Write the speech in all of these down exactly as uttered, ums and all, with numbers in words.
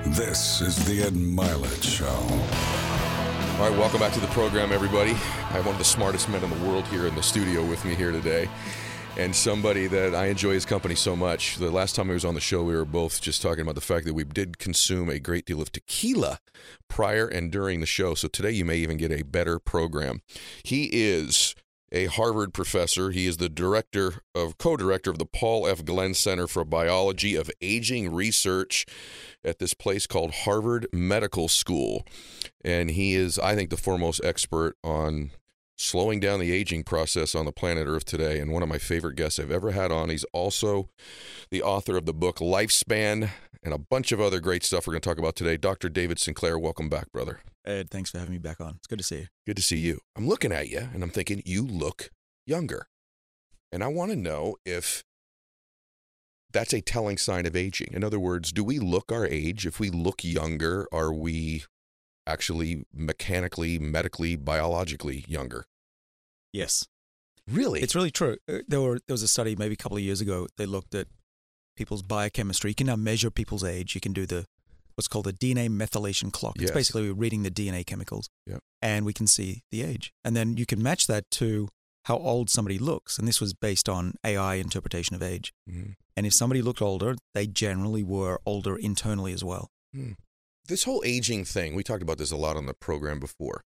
This is the Ed Milet Show. All right, welcome back to the program, everybody. I have one of the smartest men in the world here in the studio with me here today, and somebody that I enjoy his company so much. The last time he was on the show, we were both just talking about the fact that we did consume a great deal of tequila prior and during the show, so today you may even get a better program. He is a Harvard professor. He is the director of co-director of the Paul F. Glenn Center for Biology of Aging Research at this place called Harvard Medical School. And he is, I think, the foremost expert on slowing down the aging process on the planet Earth today, and one of my favorite guests I've ever had on. He's also the author of the book Lifespan and a bunch of other great stuff we're going to talk about today. Doctor David Sinclair, welcome back, brother. Ed, thanks for having me back on. It's good to see you. Good to see you. I'm looking at you, and I'm thinking, you look younger. And I want to know if that's a telling sign of aging. In other words, do we look our age? If we look younger, are we actually mechanically, medically, biologically younger? Yes. Really? It's really true. There were there was a study maybe a couple of years ago. They looked at people's biochemistry. You can now measure people's age. You can do the what's called the D N A methylation clock. It's Yes. basically reading the D N A chemicals. Yeah. And we can see the age. And then you can match that to how old somebody looks. And this was based on A I interpretation of age. Mm-hmm. And if somebody looked older, they generally were older internally as well. Hmm. This whole aging thing, we talked about this a lot on the program before.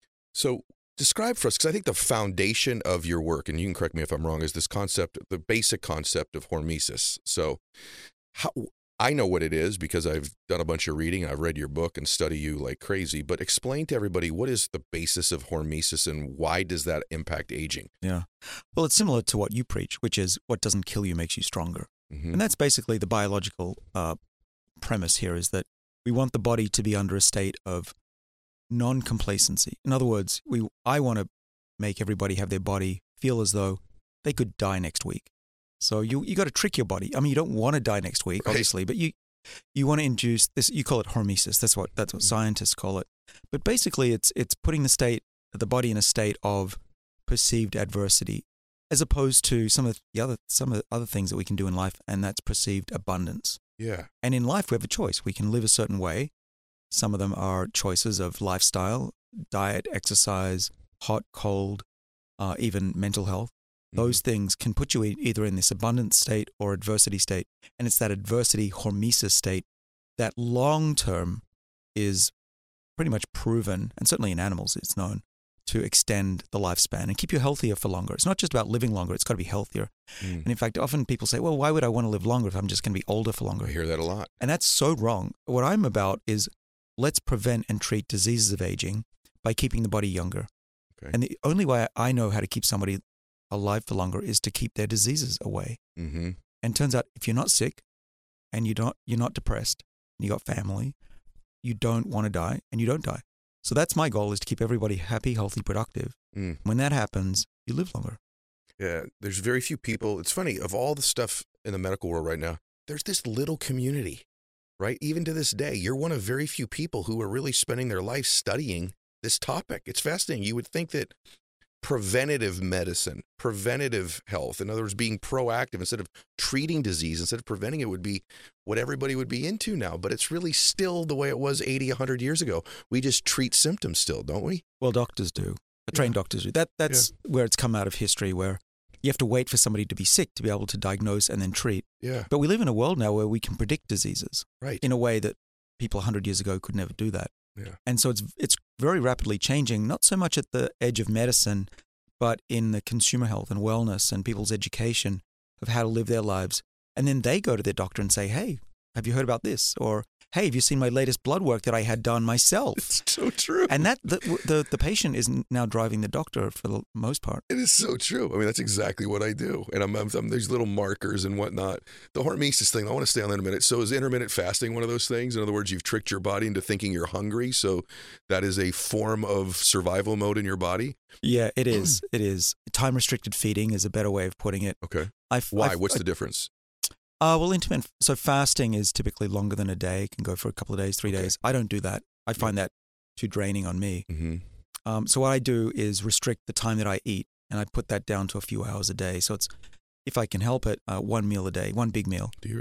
So describe for us, because I think the foundation of your work, and you can correct me if I'm wrong, is this concept, the basic concept of hormesis. So how, I know what it is because I've done a bunch of reading. I've read your book and study you like crazy. But explain to everybody, what is the basis of hormesis and why does that impact aging? Yeah. Well, it's similar to what you preach, which is what doesn't kill you makes you stronger. Mm-hmm. And that's basically the biological uh, premise here, is that we want the body to be under a state of non-complacency. In other words, we I want to make everybody have their body feel as though they could die next week. So you you got to trick your body. I mean, you don't want to die next week, Right. obviously, but you you want to induce this. You call it hormesis. That's what that's what scientists call it. But basically, it's it's putting the state the body in a state of perceived adversity, as opposed to some of the other some of the other things that we can do in life, and that's perceived abundance. Yeah. And in life, we have a choice. We can live a certain way. Some of them are choices of lifestyle, diet, exercise, hot, cold, uh, even mental health. Those mm-hmm. things can put you e- either in this abundant state or adversity state. And it's that adversity hormesis state that long-term is pretty much proven, and certainly in animals it's known, to extend the lifespan and keep you healthier for longer. It's not just about living longer, it's got to be healthier. Mm. And in fact, often people say, well, why would I want to live longer if I'm just going to be older for longer? I hear that a lot. And that's so wrong. What I'm about is let's prevent and treat diseases of aging by keeping the body younger. Okay. And the only way I know how to keep somebody alive for longer is to keep their diseases away. Mm-hmm. And it turns out if you're not sick and you don't, you're not depressed, and you got family, you don't want to die and you don't die. So that's my goal, is to keep everybody happy, healthy, productive. Mm. When that happens, you live longer. Yeah, there's very few people. It's funny, of all the stuff in the medical world right now, there's this little community, right? Even to this day, you're one of very few people who are really spending their life studying this topic. It's fascinating. You would think that preventative medicine, preventative health, in other words, being proactive instead of treating disease, instead of preventing it, would be what everybody would be into now. But it's really still the way it was eighty, one hundred years ago. We just treat symptoms still, don't we? Well, doctors do. Trained yeah. doctors do. That, that's yeah. where it's come out of history, where you have to wait for somebody to be sick to be able to diagnose and then treat. Yeah. But we live in a world now where we can predict diseases, right, in a way that people one hundred years ago could never do that. Yeah. And so it's it's very rapidly changing, not so much at the edge of medicine, but in the consumer health and wellness and people's education of how to live their lives. And then they go to their doctor and say, hey, have you heard about this? Or, hey, have you seen my latest blood work that I had done myself? It's so true. And that the, the the patient is now driving the doctor for the most part. It is so true. I mean, that's exactly what I do. And I'm, I'm, I'm there's little markers and whatnot. The hormesis thing, I want to stay on that in a minute. So is intermittent fasting one of those things? In other words, you've tricked your body into thinking you're hungry. So that is a form of survival mode in your body? Yeah, it is. It is. Time-restricted feeding is a better way of putting it. Okay. I've, Why? I've, What's I, the difference? Uh, well, intermittent. So fasting is typically longer than a day. It can go for a couple of days, three okay. days. I don't do that. I find that too draining on me. Mm-hmm. Um, so what I do is restrict the time that I eat, and I put that down to a few hours a day. So it's, if I can help it, uh, one meal a day, one big meal. Do you really?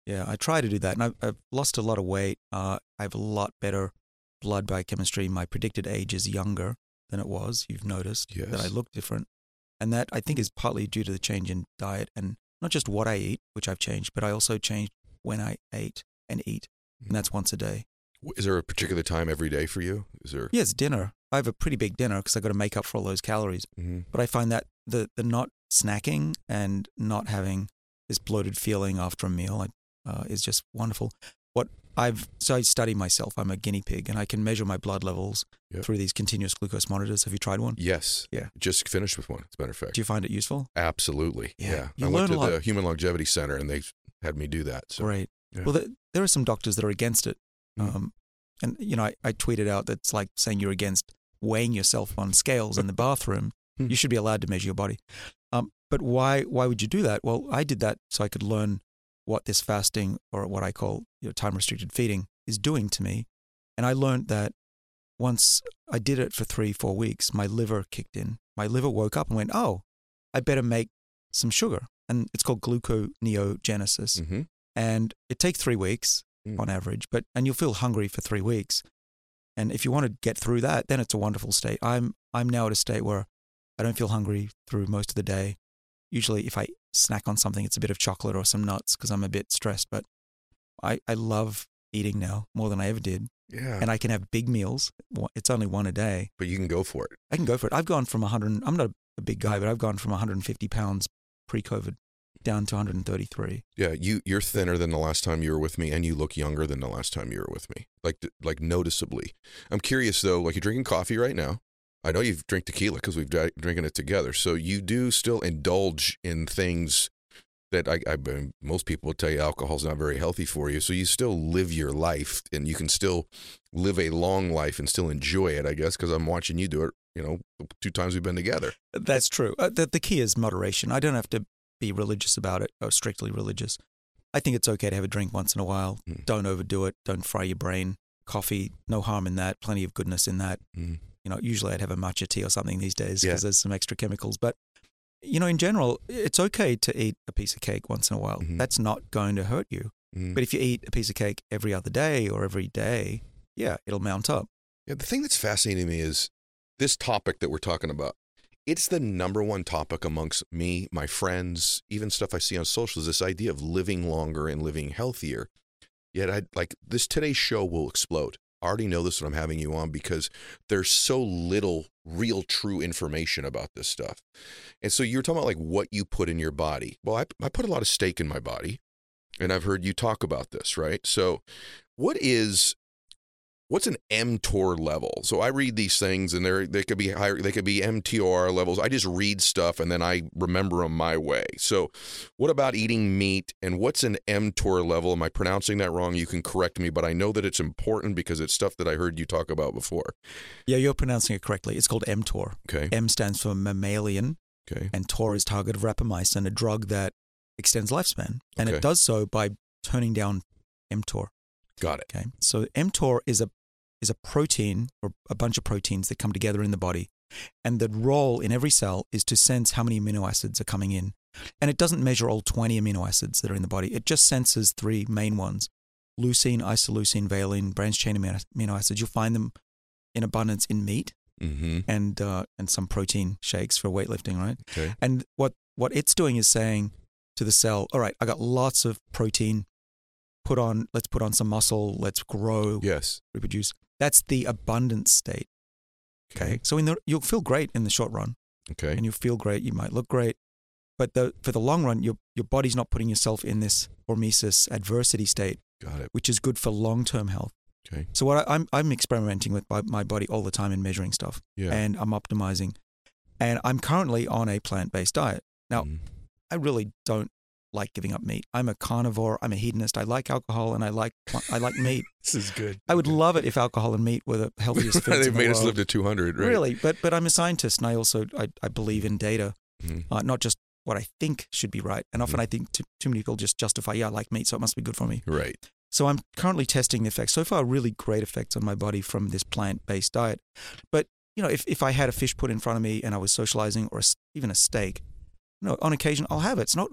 Yeah, I try to do that. And I've, I've lost a lot of weight. Uh, I have a lot better blood biochemistry. My predicted age is younger than it was. You've noticed Yes. that I look different. And that, I think, is partly due to the change in diet and not just what I eat, which I've changed, but I also changed when I ate and eat. And that's once a day. Is there a particular time every day for you? Is there? Yes, dinner. I have a pretty big dinner because I got to make up for all those calories. Mm-hmm. But I find that the, the not snacking and not having this bloated feeling after a meal uh, is just wonderful. What I've so I study myself. I'm a guinea pig, and I can measure my blood levels Yep. through these continuous glucose monitors. Have you tried one? Yes. Yeah. Just finished with one, as a matter of fact. Do you find it useful? Absolutely. Yeah. Yeah. You I went learn to a lot. the Human Longevity Center, and they had me do that. So. Great. Yeah. Well, the, there are some doctors that are against it. Mm. Um, and, you know, I, I tweeted out that's like saying you're against weighing yourself on scales in the bathroom. Hmm. You should be allowed to measure your body. Um, but why why would you do that? Well, I did that so I could learn what this fasting, or what I call, you know, time-restricted feeding, is doing to me. And I learned that once I did it for three, four weeks, my liver kicked in. My liver woke up and went, oh, I better make some sugar. And it's called gluconeogenesis. Mm-hmm. And it takes three weeks Mm. on average, but and you'll feel hungry for three weeks. And if you want to get through that, then it's a wonderful state. I'm I'm now at a state where I don't feel hungry through most of the day. Usually if I snack on something, it's a bit of chocolate or some nuts because I'm a bit stressed. But I, I love eating now more than I ever did. Yeah. And I can have big meals. It's only one a day. But you can go for it. I can go for it. I've gone from one hundred, I'm not a big guy, but I've gone from one hundred fifty pounds pre-COVID down to one hundred thirty-three. Yeah, you you're thinner than the last time you were with me, and you look younger than the last time you were with me, like like noticeably. I'm curious though, like you're drinking coffee right now. I know you've drank tequila because we've di- drinking it together. So you do still indulge in things that I, I most people would tell you alcohol's not very healthy for you. So you still live your life, and you can still live a long life and still enjoy it, I guess, because I'm watching you do it. You know, the two times we've been together. That's true. Uh, the the key is moderation. I don't have to be religious about it, or strictly religious. I think it's okay to have a drink once in a while. Mm. Don't overdo it. Don't fry your brain. Coffee, no harm in that. Plenty of goodness in that. Mm. You know, usually I'd have a matcha tea or something these days because Yeah. there's some extra chemicals. But, you know, in general, it's okay to eat a piece of cake once in a while. Mhm. That's not going to hurt you. Mm. But if you eat a piece of cake every other day or every day, yeah, it'll mount up. Yeah, the thing that's fascinating to me is this topic that we're talking about. It's the number one topic amongst me, my friends, even stuff I see on social, is this idea of living longer and living healthier. Yet I like this today's show will explode. I already know this when I'm having you on because there's so little real true information about this stuff. And so you're talking about like what you put in your body. Well, I, I put a lot of steak in my body, and I've heard you talk about this, right? So what is What's an mTOR level? So I read these things, and they they could be higher, they could be M T O R levels. I just read stuff and then I remember them my way. So, what about eating meat? And what's an mTOR level? Am I pronouncing that wrong? You can correct me, but I know that it's important because it's stuff that I heard you talk about before. Yeah, you're pronouncing it correctly. It's called mTOR. Okay. M stands for mammalian, Okay. and Tor is target of rapamycin, a drug that extends lifespan, and Okay. it does so by turning down mTOR. Got it. Okay, so mTOR is a is a protein or a bunch of proteins that come together in the body, and the role in every cell is to sense how many amino acids are coming in, and it doesn't measure all twenty amino acids that are in the body. It just senses three main ones: leucine, isoleucine, valine, branched chain amino acids. You'll find them in abundance in meat Mm-hmm. and uh, and some protein shakes for weightlifting, right? Okay. And what what it's doing is saying to the cell, all right, I got lots of protein. Put on, let's put on some muscle. Let's grow, Yes. reproduce. That's the abundant state. Okay. So in the, you'll feel great in the short run, Okay. and you'll feel great. You might look great, but the, for the long run, your your body's not putting yourself in this hormesis adversity state, Got it. which is good for long term health. Okay. So what I, I'm I'm experimenting with my, my body all the time and measuring stuff, Yeah. and I'm optimizing, and I'm currently on a plant based diet. Now, Mhm. I really don't like giving up meat. I'm a carnivore. I'm a hedonist. I like alcohol and I like I like meat. This is good. I would love it if alcohol and meat were the healthiest foods They've in the made us world. live to two hundred, right? Really, but but I'm a scientist, and I also I, I believe in data, Mhm. uh, not just what I think should be right. And often Mhm. I think too, too many people just justify, yeah, I like meat, so it must be good for me. Right. So I'm currently testing the effects. So far, really great effects on my body from this plant-based diet. But you know, if if I had a fish put in front of me and I was socializing, or a, even a steak, you know, on occasion I'll have it. It's not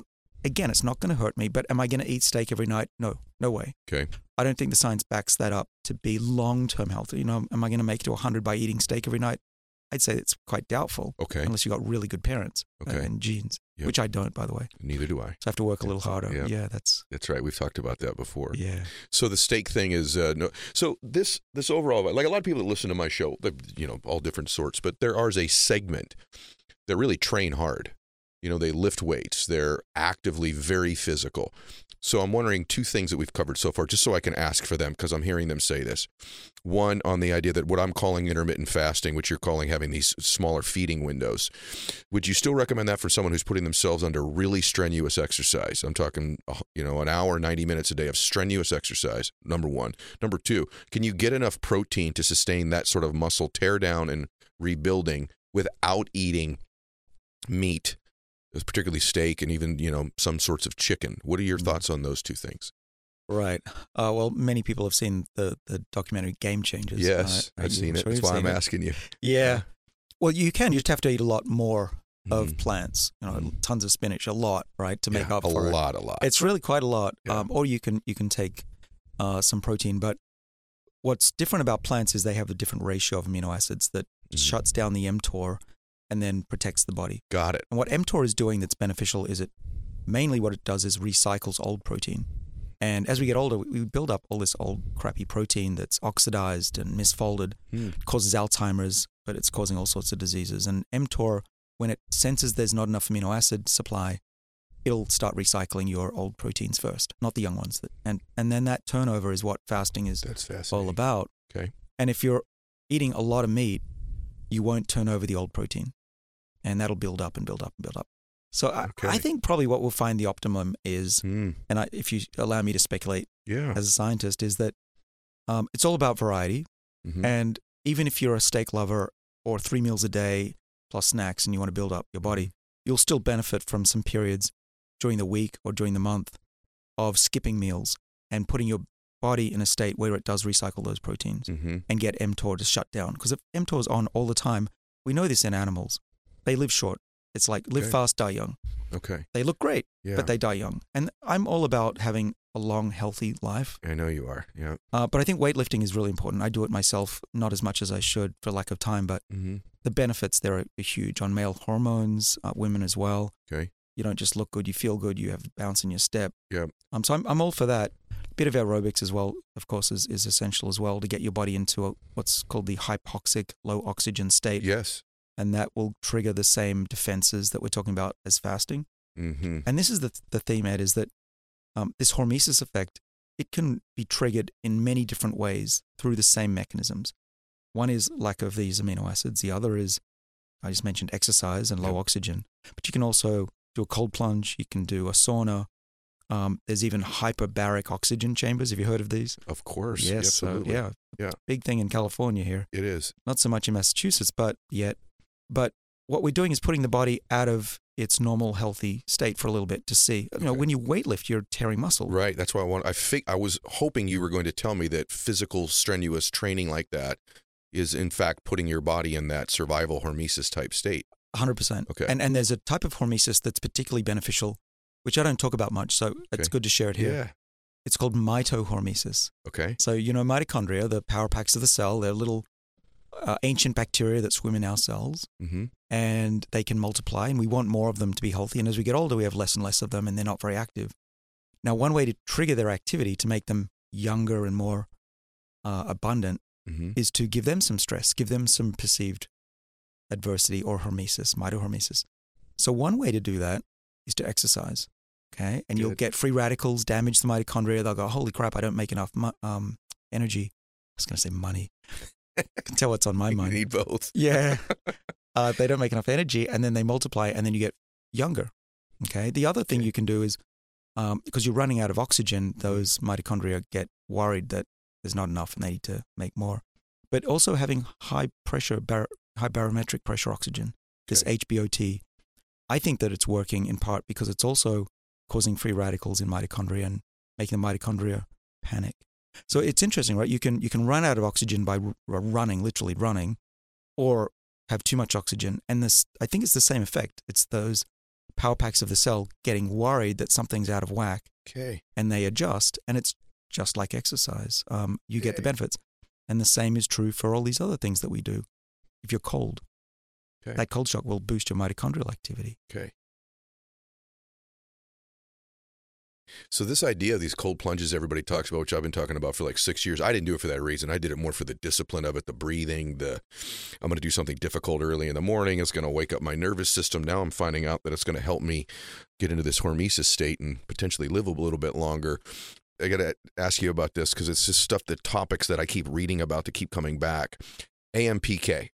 again, it's not going to hurt me, but am I going to eat steak every night? No, no way. Okay. I don't think the science backs that up to be long-term healthy. You know, am I going to make it to one hundred by eating steak every night? I'd say it's quite doubtful. Okay. Unless you've got really good parents Okay. uh, and genes, Yep. which I don't, by the way. Neither do I. So I have to work a little harder. Yeah. Yeah, that's That's right. We've talked about that before. yeah. So the steak thing is uh, no. So this this overall, like a lot of people that listen to my show, they're, you know, all different sorts, but there is a segment that really train hard. You know, they lift weights. They're actively very physical. So I'm wondering two things that we've covered so far, just so I can ask for them, because I'm hearing them say this. One, on the idea that what I'm calling intermittent fasting, which you're calling having these smaller feeding windows. Would you still recommend that for someone who's putting themselves under really strenuous exercise? I'm talking, you know, an hour, ninety minutes a day of strenuous exercise, number one. Number two, can you get enough protein to sustain that sort of muscle tear down and rebuilding without eating meat, particularly steak and even, you know, some sorts of chicken? What are your Mm. thoughts on those two things? Right. Uh, well, many people have seen the, the documentary Game Changers. Yes, uh, I've you- seen it. sure That's you've why I'm seen it. asking you. Yeah. Well, you can. You just have to eat a lot more of Mhm. plants. You know, Mhm. tons of spinach, a lot, right, to make Yeah, up a for it. lot, a lot. It's really quite a lot. Yeah. Um, or you can you can take uh, some protein. But what's different about plants is they have a different ratio of amino acids that Mhm. shuts down the mTOR and then protects the body. Got it. And what mTOR is doing that's beneficial is it mainly what it does is recycles old protein. And as we get older, we build up all this old crappy protein that's oxidized and misfolded. Hmm. It causes Alzheimer's, but it's causing all sorts of diseases. And mTOR, when it senses there's not enough amino acid supply, it'll start recycling your old proteins first, not the young ones. And and then that turnover is what fasting is That's all fascinating. about. Okay. And if you're eating a lot of meat, you won't turn over the old protein. And that'll build up and build up and build up. So Okay. I, I think probably what we'll find the optimum is, Hmm. and I, if you allow me to speculate Yeah. as a scientist, is that um, it's all about variety. Mhm. And even if you're a steak lover or three meals a day plus snacks and you want to build up your body, you'll still benefit from some periods during the week or during the month of skipping meals and putting your body in a state where it does recycle those proteins Mhm. and get mTOR to shut down. Because if mTOR is on all the time, we know this in animals, they live short. It's like live Okay. fast, die young. Okay. They look great, Yeah. but they die young. And I'm all about having a long, healthy life. I know you are. Yeah. Uh, but I think weightlifting is really important. I do it myself, not as much as I should for lack of time, but Mm-hmm. the benefits there are, are huge on male hormones, uh, women as well. Okay. You don't just look good, you feel good, you have bounce in your step. Yeah. Um, so I'm, I'm all for that. Bit of aerobics as well, of course, is, is essential as well to get your body into a, what's called the hypoxic, low oxygen state. Yes. And that will trigger the same defenses that we're talking about as fasting. Mm-hmm. And this is the the theme, Ed, is that um, this hormesis effect, it can be triggered in many different ways through the same mechanisms. One is lack of these amino acids. The other is, I just mentioned exercise and low Yep. oxygen. But you can also do a cold plunge. You can do a sauna. Um, there's even hyperbaric oxygen chambers. Have you heard of these? Of course. Yes. So, Absolutely. yeah. Yeah. Big thing in California here. It is. Not so much in Massachusetts, but yet. But what we're doing is putting the body out of its normal healthy state for a little bit to see. You know, Okay. when you weightlift, you're tearing muscle. Right. That's why I want. I think I was hoping you were going to tell me that physical, strenuous training like that is in fact putting your body in that survival hormesis type state. one hundred percent. Okay. And and there's a type of hormesis that's particularly beneficial, which I don't talk about much, so it's Okay. good to share it here. Yeah. It's called mitohormesis. Okay. So, you know, mitochondria, the power packs of the cell, they're little uh, ancient bacteria that swim in our cells, Mm-hmm. and they can multiply, and we want more of them to be healthy. And as we get older, we have less and less of them, and they're not very active. Now, one way to trigger their activity to make them younger and more uh, abundant Mm-hmm. is to give them some stress, give them some perceived adversity or hormesis, mitohormesis. So one way to do that is to exercise, okay? And you'll Good. get free radicals, damage the mitochondria. They'll go, holy crap, I don't make enough mu- um, energy. I was going to say money. I can tell what's on my You mind. need both. Yeah. Uh, they don't make enough energy, and then they multiply, and then you get younger, okay? The other thing Okay. you can do is, um, because you're running out of oxygen, those mitochondria get worried that there's not enough and they need to make more. But also having high pressure, bar- high barometric pressure oxygen, this Okay. H B O T, I think that it's working in part because it's also causing free radicals in mitochondria and making the mitochondria panic. So it's interesting, right? You can you can run out of oxygen by r- running, literally running, or have too much oxygen. And this, I think it's the same effect. It's those power packs of the cell getting worried that something's out of whack, Okay. and they adjust, and it's just like exercise. Um, you get the benefits. And the same is true for all these other things that we do. If you're cold, Okay. that cold shock will boost your mitochondrial activity. Okay. So this idea of these cold plunges everybody talks about, which I've been talking about for like six years, I didn't do it for that reason. I did it more for the discipline of it, the breathing, the I'm going to do something difficult early in the morning. It's going to wake up my nervous system. Now I'm finding out that it's going to help me get into this hormesis state and potentially live a little bit longer. I got to ask you about this because it's just stuff, the topics that I keep reading about to keep coming back. A M P K.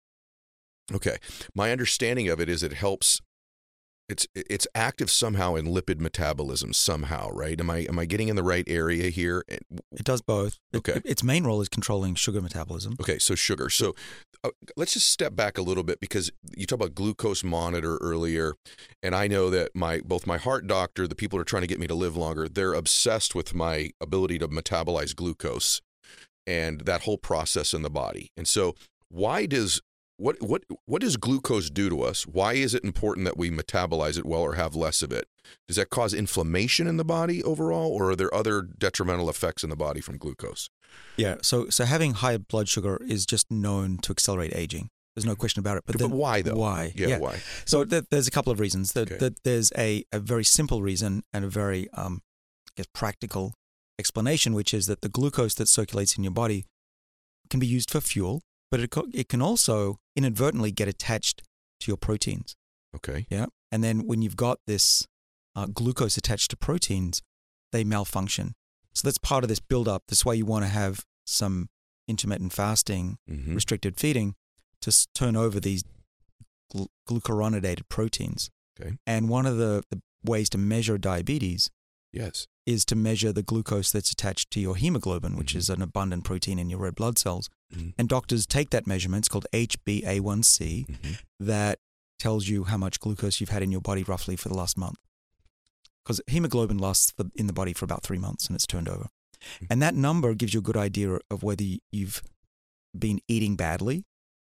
Okay. My understanding of it is it helps. It's it's active somehow in lipid metabolism somehow, right? Am I am I getting in the right area here? It does both. Okay. It, its main role is controlling sugar metabolism. Okay, so sugar. So uh, let's just step back a little bit because you talked about glucose monitor earlier, and I know that my both my heart doctor, the people who are trying to get me to live longer, they're obsessed with my ability to metabolize glucose and that whole process in the body. And so why does What what what does glucose do to us? Why is it important that we metabolize it well or have less of it? Does that cause inflammation in the body overall, or are there other detrimental effects in the body from glucose? Yeah, so so having high blood sugar is just known to accelerate aging. There's no question about it. But, But then why though? Why? Yeah, why? So th- there's a couple of reasons. That Okay. that there's a, a very simple reason and a very um, I guess practical explanation, which is that the glucose that circulates in your body can be used for fuel, but it co- it can also inadvertently get attached to your proteins. Okay. Yeah, and then when you've got this uh, glucose attached to proteins, they malfunction. So that's part of this buildup. That's why you want to have some intermittent fasting, Mm-hmm. restricted feeding, to s- turn over these gl- glucuronidated proteins. Okay. And one of the, the ways to measure diabetes Yes. is to measure the glucose that's attached to your hemoglobin, which Mhm. is an abundant protein in your red blood cells. Mhm. And doctors take that measurement, it's called H b A one C, Mm-hmm. that tells you how much glucose you've had in your body roughly for the last month. Because hemoglobin lasts for, in the body for about three months and it's turned over. Mm-hmm. And that number gives you a good idea of whether you've been eating badly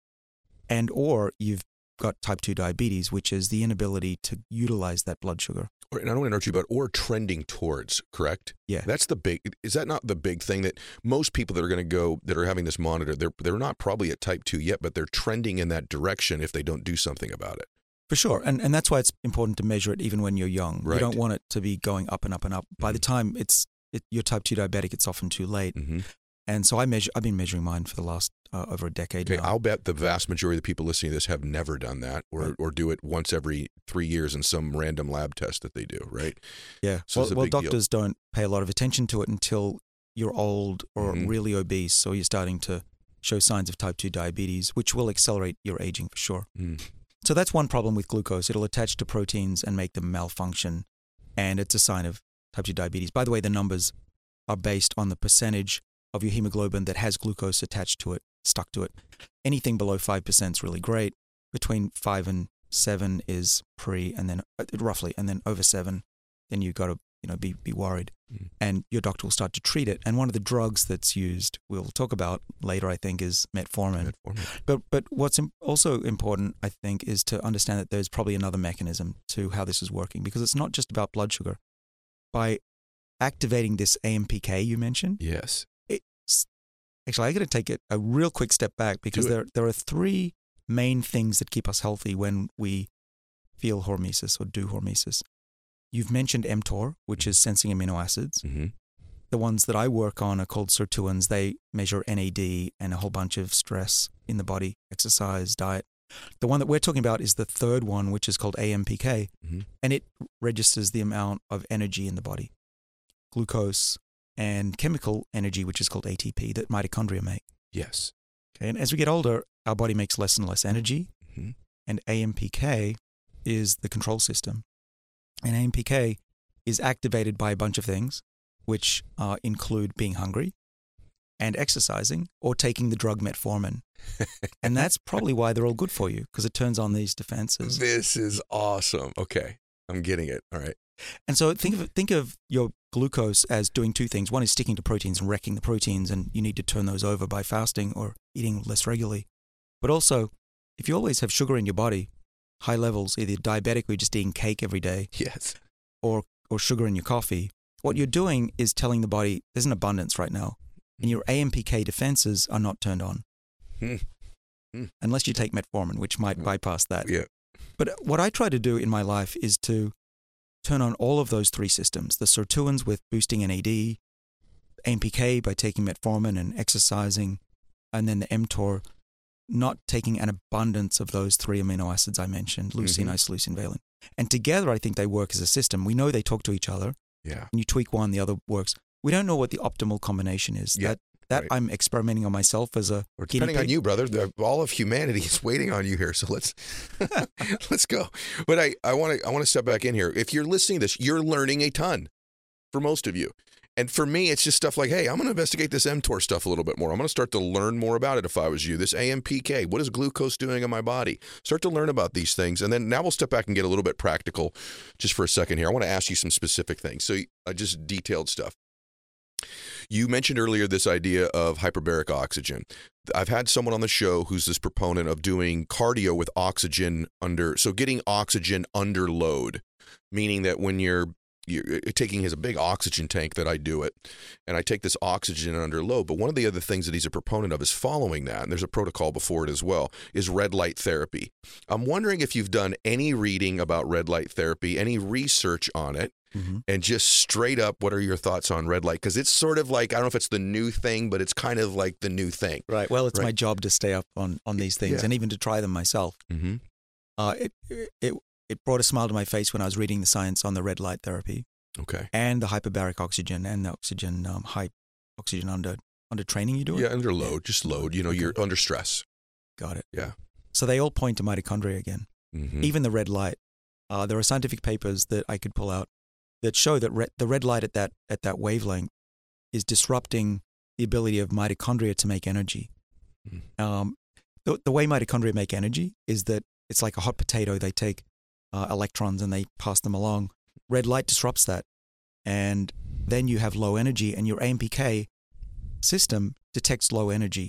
and or you've got type two diabetes, which is the inability to utilize that blood sugar. Or, and I don't want to interrupt you, but or trending towards, correct? Yeah. That's the big. Is that not the big thing that most people that are going to go that are having this monitor, they're they're not probably at type two yet, but they're trending in that direction if they don't do something about it. For sure. And and that's why it's important to measure it even when you're young. Right. You don't want it to be going up and up and up. By the time it's it, you're type two diabetic, it's often too late. Mm-hmm. And so I measure. I've been measuring mine for the last uh, over a decade Okay, now. I'll bet the vast majority of the people listening to this have never done that, or Right. or do it once every three years in some random lab test that they do, right? Yeah. So it's well, a well big deal. doctors don't pay a lot of attention to it until you're old or Mhm. really obese, or you're starting to show signs of type two diabetes, which will accelerate your aging for sure. Mm. So that's one problem with glucose. It'll attach to proteins and make them malfunction, and it's a sign of type two diabetes. By the way, the numbers are based on the percentage of your hemoglobin that has glucose attached to it, stuck to it. Anything below five percent is really great. Between five and seven is pre, and then uh, roughly, and then over seven, then you've got to you know be be worried, Mm. and your doctor will start to treat it. And one of the drugs that's used, we'll talk about later, I think, is metformin. Metformin. But but what's im- also important, I think, is to understand that there's probably another mechanism to how this is working, because it's not just about blood sugar. By activating this A M P K you mentioned, Yes. it's, actually, I got to take it a real quick step back, because Do it. there there are three main things that keep us healthy when we feel hormesis or do hormesis. You've mentioned mTOR, which is sensing amino acids. Mm-hmm. The ones that I work on are called sirtuins. They measure N A D and a whole bunch of stress in the body, exercise, diet. The one that we're talking about is the third one, which is called A M P K, Mm-hmm. and it registers the amount of energy in the body, glucose and chemical energy, which is called A T P, that mitochondria make. Yes. Okay, and as we get older, our body makes less and less energy, Mm-hmm. and A M P K is the control system. And A M P K is activated by a bunch of things, which uh, include being hungry and exercising or taking the drug metformin. And that's probably why they're all good for you, because it turns on these defenses. This is awesome. Okay, I'm getting it. All right. And so think of think of your glucose as doing two things. One is sticking to proteins and wrecking the proteins, and you need to turn those over by fasting or eating less regularly. But also, if you always have sugar in your body, high levels, either diabetic or you're just eating cake every day, Yes. or or sugar in your coffee, what you're doing is telling the body there's an abundance right now, and your A M P K defenses are not turned on. Hmm. Hmm. Unless you take metformin, which might bypass that. Yeah. But what I try to do in my life is to turn on all of those three systems, the sirtuins with boosting N A D, A M P K by taking metformin and exercising, and then the mTOR, not taking an abundance of those three amino acids I mentioned, leucine, Mhm. isoleucine, valine. And together, I think they work as a system. We know they talk to each other. Yeah. And you tweak one, the other works. We don't know what the optimal combination is. Yeah, that that right. I'm experimenting on myself as a Or guinea depending on pig. you, brother, the, all of humanity is waiting on you here. So let's let's go. But I I want to I want to step back in here. If you're listening to this, you're learning a ton. For most of you. And for me, it's just stuff like, hey, I'm going to investigate this mTOR stuff a little bit more. I'm going to start to learn more about it if I was you. This A M P K, what is glucose doing in my body? Start to learn about these things. And then now we'll step back and get a little bit practical just for a second here. I want to ask you some specific things. So uh, just detailed stuff. You mentioned earlier this idea of hyperbaric oxygen. I've had someone on the show who's this proponent of doing cardio with oxygen under, so getting oxygen under load, meaning that when you're You're taking his a big oxygen tank that I do it, and I take this oxygen under load. But one of the other things that he's a proponent of is following that, and there's a protocol before it as well, is red light therapy. I'm wondering if you've done any reading about red light therapy, any research on it, Mm-hmm. and just straight up, what are your thoughts on red light? Because it's sort of like, I don't know if it's the new thing, but it's kind of like the new thing. Right. Well, it's Right. my job to stay up on, on these things Yeah. and even to try them myself. Mm-hmm. Uh, it, it, it brought a smile to my face when I was reading the science on the red light therapy Okay. and the hyperbaric oxygen and the oxygen, um, high oxygen under, under training you do it? Yeah, under load, just load. You know, Okay. you're under stress. Got it. Yeah. So they all point to mitochondria again. Mm-hmm. Even the red light. Uh, there are scientific papers that I could pull out that show that re- the red light at that at that wavelength is disrupting the ability of mitochondria to make energy. Mm. Um, the, the way mitochondria make energy is that it's like a hot potato. They take uh, electrons and they pass them along. Red light disrupts that. And then you have low energy, and your A M P K system detects low energy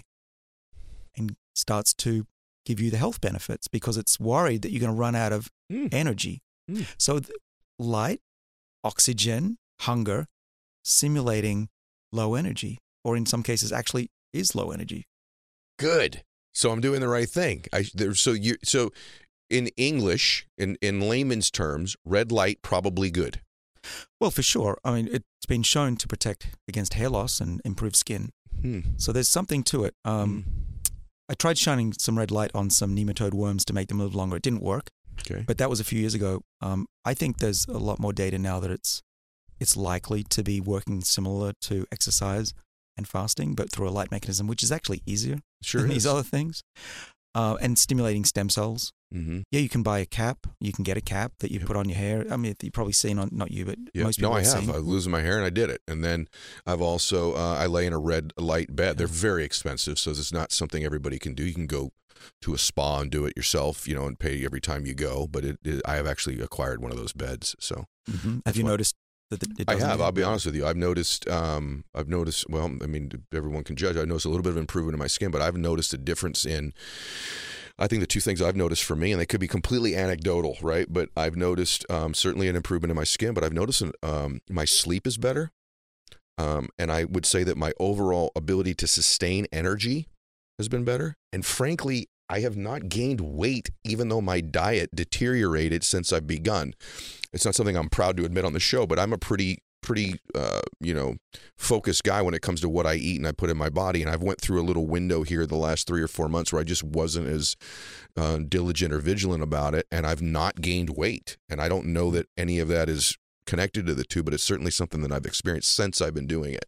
and starts to give you the health benefits because it's worried that you're going to run out of Mm. energy. Mm. So th- light, oxygen, hunger, simulating low energy, or in some cases actually is low energy. Good. So I'm doing the right thing. I there, so you so in English, in in layman's terms, red light probably good. Well, for sure. I mean, it's been shown to protect against hair loss and improve skin. Hmm. So there's something to it. Um, I tried shining some red light on some nematode worms to make them live longer. It didn't work, Okay. but that was a few years ago. Um, I think there's a lot more data now that it's it's likely to be working similar to exercise and fasting, but through a light mechanism, which is actually easier Sure than is. these other things. Uh, and stimulating stem cells. Mm-hmm. Yeah, you can buy a cap. You can get a cap that you Yep. put on your hair. I mean, you've probably seen on, not you, but Yeah. most people No, I have have. seen. I was losing my hair and I did it. And then I've also, uh, I lay in a red light bed. They're very expensive, so it's not something everybody can do. You can go to a spa and do it yourself, you know, and pay every time you go. But it, it, I have actually acquired one of those beds. So Mhm. Have you what- noticed that it I doesn't have. do I'll be that? honest with you. I've noticed. Um, I've noticed. Well, I mean, everyone can judge. I've noticed a little bit of improvement in my skin, but I've noticed a difference in. I think the two things I've noticed for me, and they could be completely anecdotal, right? But I've noticed um, certainly an improvement in my skin. But I've noticed um, my sleep is better, um, and I would say that my overall ability to sustain energy has been better. And frankly, I have not gained weight, even though my diet deteriorated since I've begun. It's not something I'm proud to admit on the show, but I'm a pretty, pretty, uh, you know, focused guy when it comes to what I eat and I put in my body. And I've went through a little window here the last three or four months where I just wasn't as uh, diligent or vigilant about it, and I've not gained weight. And I don't know that any of that is connected to the two, but it's certainly something that I've experienced since I've been doing it.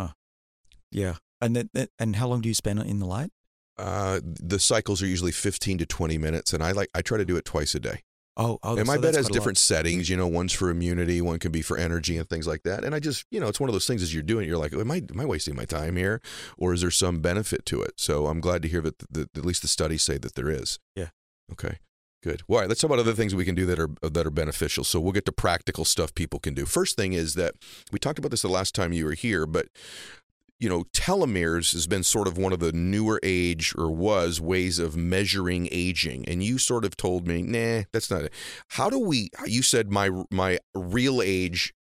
Yeah. And then, then- and how long do you spend in the light? Uh, the cycles are usually fifteen to twenty minutes, and I like I try to do it twice a day. Oh, oh. And my so bed that's has quite a lot. different settings, you know, one's for immunity, one can be for energy and things like that. And I just, you know, it's one of those things as you're doing it, you're like, am I, am I wasting my time here? Or is there some benefit to it? So I'm glad to hear that the, at least the studies say that there is. Yeah. Okay, good. Well, all right, let's talk about other things we can do that are that are beneficial. So we'll get to practical stuff people can do. First thing is that we talked about this the last time you were here, but you know, telomeres has been sort of one of the newer age or was ways of measuring aging. And you sort of told me, nah, that's not it. How do we, you said my my real age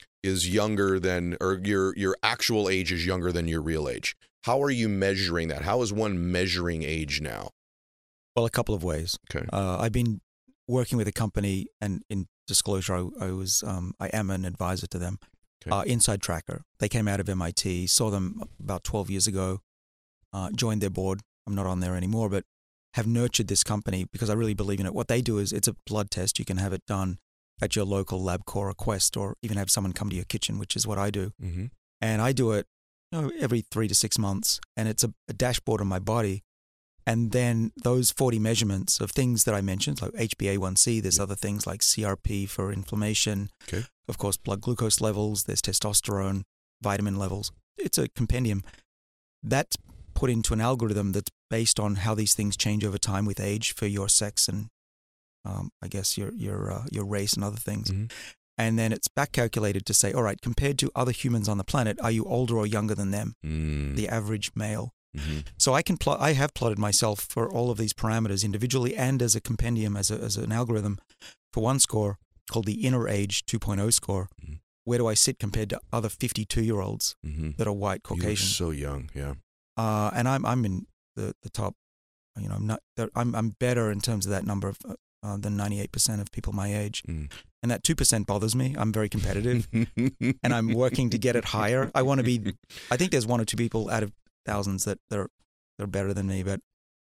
is younger than, or your your actual age is younger than your real age. How are you measuring that? How is one measuring age now? Well, a couple of ways. Okay. Uh, I've been working with a company, and in disclosure, I, I was, um, I am an advisor to them. Okay. Uh, Inside Tracker. They came out of M I T, saw them about twelve years ago, uh, joined their board. I'm not on there anymore, but have nurtured this company because I really believe in it. What they do is it's a blood test. You can have it done at your local LabCorp or Quest, or even have someone come to your kitchen, which is what I do. Mm-hmm. And I do it, you know, every three to six months, and it's a, a dashboard on my body. And then those forty measurements of things that I mentioned, like H b A one C, there's Yeah. other things like C R P for inflammation, Okay. of course, blood glucose levels, there's testosterone, vitamin levels. It's a compendium. That's put into an algorithm that's based on how these things change over time with age for your sex and, um, I guess, your your uh, your race and other things. Mm-hmm. And then it's back calculated to say, all right, compared to other humans on the planet, are you older or younger than them, Mm-hmm. the average male? Mm-hmm. So I can plot. I have plotted myself for all of these parameters individually and as a compendium, as a, as an algorithm, for one score called the Inner Age two point oh score. Mm-hmm. Where do I sit compared to other fifty-two-year-olds Mm-hmm. that are white You look Caucasian? so young, yeah. Uh, and I'm I'm in the, the top. You know, I'm not. I'm I'm better in terms of that number of uh, than ninety-eight percent of people my age. Mm. And that two percent bothers me. I'm very competitive, and I'm working to get it higher. I want to be. I think there's one or two people out of thousands that they're they're better than me, but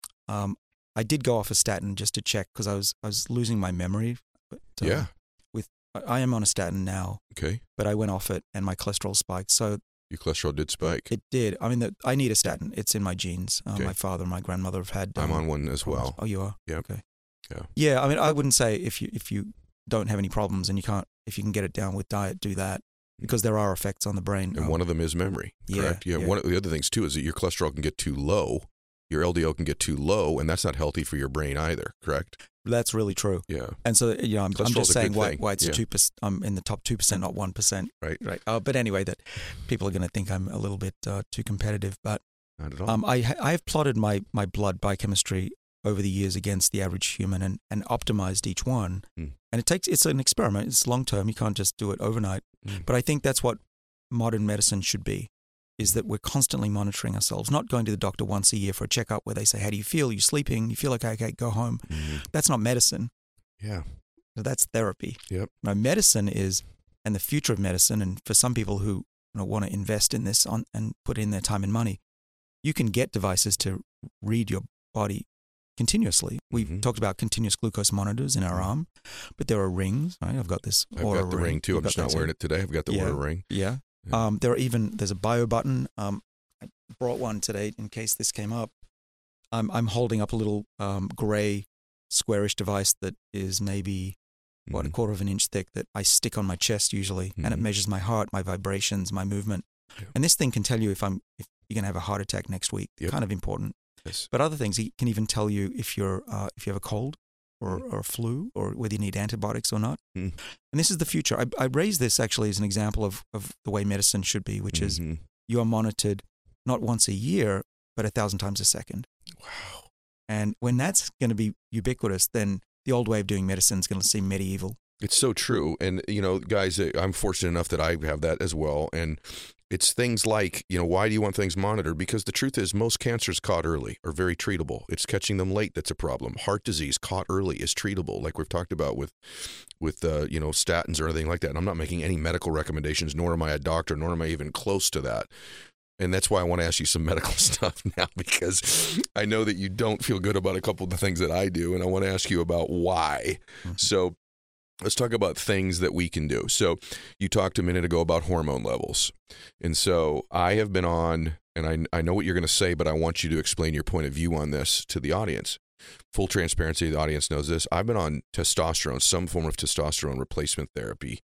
um, I did go off a statin just to check because I was I was losing my memory. But, uh, Yeah. With I am on a statin now, Okay. but I went off it and my cholesterol spiked. So Your cholesterol did spike. it did. I mean, the, I need a statin. It's in my genes. Uh, Okay. My father and my grandmother have had. I'm um, on one as problems. well. Oh, you are. Yep. Okay. Yeah. Yeah. I mean, I wouldn't say if you if you don't have any problems and you can't if you can get it down with diet, do that because there are effects on the brain. And Um, one of them is memory, Yeah, correct? Yeah, yeah. One of the other things, too, is that your cholesterol can get too low. Your L D L can get too low, and that's not healthy for your brain either, correct? That's really true. Yeah. And so, you know, I'm, I'm Cholesterol's just a saying good why, thing. why it's Yeah. two percent. I'm in the top two percent, not one percent. Right. Right. Uh, but anyway, that people are going to think I'm a little bit uh, too competitive. But Not at all. um, I ha- I've plotted my my blood biochemistry over the years against the average human and, and optimized each one. Mm. And it takes it's an experiment. It's long term. You can't just do it overnight. Mm. But I think that's what modern medicine should be. Is that we're constantly monitoring ourselves, not going to the doctor once a year for a checkup where they say, how do you feel? You're sleeping? You feel okay? Okay, go home. Mhm. That's not medicine. Yeah. That's therapy. Yep. No, medicine is, and the future of medicine, and for some people who you know, want to invest in this on, and put in their time and money, you can get devices to read your body continuously. We've Mhm. talked about continuous glucose monitors in our arm, but there are rings. Right? I've got this. I've Oura got the ring, too. You've I'm got just that not too. wearing it today. I've got the Yeah. Oura ring. Yeah. Yeah. Um, there are even there's a bio button. Um, I brought one today in case this came up. I'm I'm holding up a little um, gray squarish device that is maybe what a Mhm. quarter of an inch thick that I stick on my chest usually, and it Mhm. measures my heart, my vibrations, my movement. Yeah. And this thing can tell you if I'm if you're gonna have a heart attack next week. Yep. Kind of important. Yes. But other things, it can even tell you if you're uh, if you have a cold or, Mm. or a flu or whether you need antibiotics or not. Mm. And this is the future. I, I raised this actually as an example of, of the way medicine should be, which is Mhm. you are monitored not once a year, but a thousand times a second. Wow. And when that's going to be ubiquitous, then the old way of doing medicine is going to seem medieval. It's so true. And, you know, guys, I'm fortunate enough that I have that as well. And it's things like, you know, why do you want things monitored? Because the truth is most cancers caught early are very treatable. It's catching them late that's a problem. Heart disease caught early is treatable, like we've talked about with, with uh, you know, statins or anything like that. And I'm not making any medical recommendations, nor am I a doctor, nor am I even close to that. And that's why I want to ask you some medical stuff now, because I know that you don't feel good about a couple of the things that I do, and I want to ask you about why. Mm-hmm. So let's talk about things that we can do. So you talked a minute ago about hormone levels. And so I have been on, and I, I know what you're going to say, but I want you to explain your point of view on this to the audience. Full transparency, the audience knows this. I've been on testosterone, some form of testosterone replacement therapy.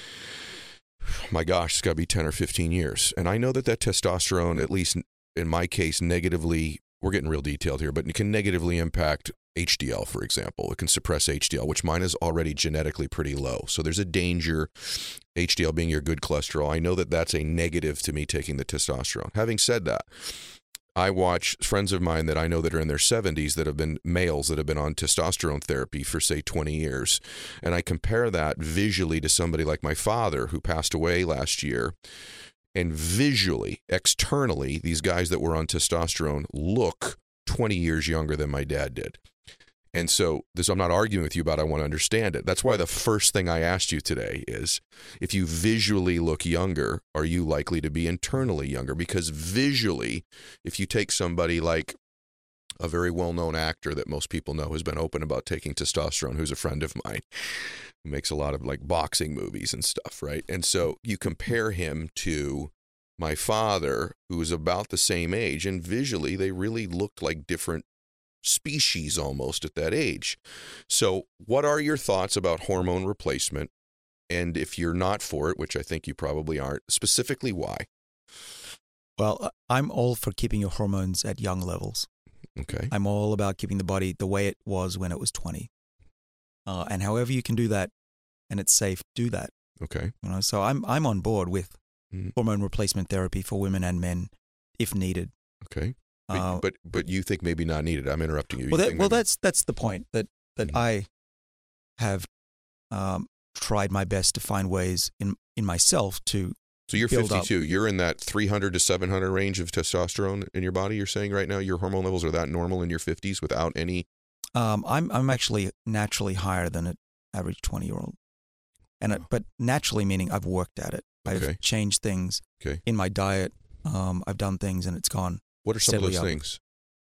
My gosh, it's got to be ten or fifteen years. And I know that that testosterone, at least in my case, negatively we're getting real detailed here, but it can negatively impact H D L, for example. It can suppress H D L, which mine is already genetically pretty low. So there's a danger, H D L being your good cholesterol. I know that that's a negative to me taking the testosterone. Having said that, I watch friends of mine that I know that are in their seventies that have been males that have been on testosterone therapy for, say, twenty years. And I compare that visually to somebody like my father who passed away last year. And visually, externally, these guys that were on testosterone look twenty years younger than my dad did. And so this, I'm not arguing with you about, I want to understand it. That's why the first thing I asked you today is, if you visually look younger, are you likely to be internally younger? Because visually, if you take somebody like a very well-known actor that most people know has been open about taking testosterone, who's a friend of mine, who makes a lot of like boxing movies and stuff, right? And so you compare him to my father, who is about the same age, and visually they really looked like different species almost at that age. So what are your thoughts about hormone replacement? And if you're not for it, which I think you probably aren't, specifically why? Well, I'm all for keeping your hormones at young levels. Okay. I'm all about keeping the body the way it was when it was twenty. Uh, and however you can do that and it's safe, do that. Okay. You know, so I'm I'm on board with mm-hmm. hormone replacement therapy for women and men if needed. Okay. But, Uh, but but you think maybe not needed. I'm interrupting you. Well, you that, think well, maybe- that's that's the point that that Mhm. I have um, tried my best to find ways in in myself to. So you're build up. fifty-two. You're in that three hundred to seven hundred range of testosterone in your body. You're saying right now your hormone levels are that normal in your fifties without any. Um, I'm I'm actually naturally higher than an average twenty year old, and it, but naturally meaning I've worked at it. I've Okay. changed things Okay. in my diet. Um, I've done things and it's gone. What are some of steadily those up. things?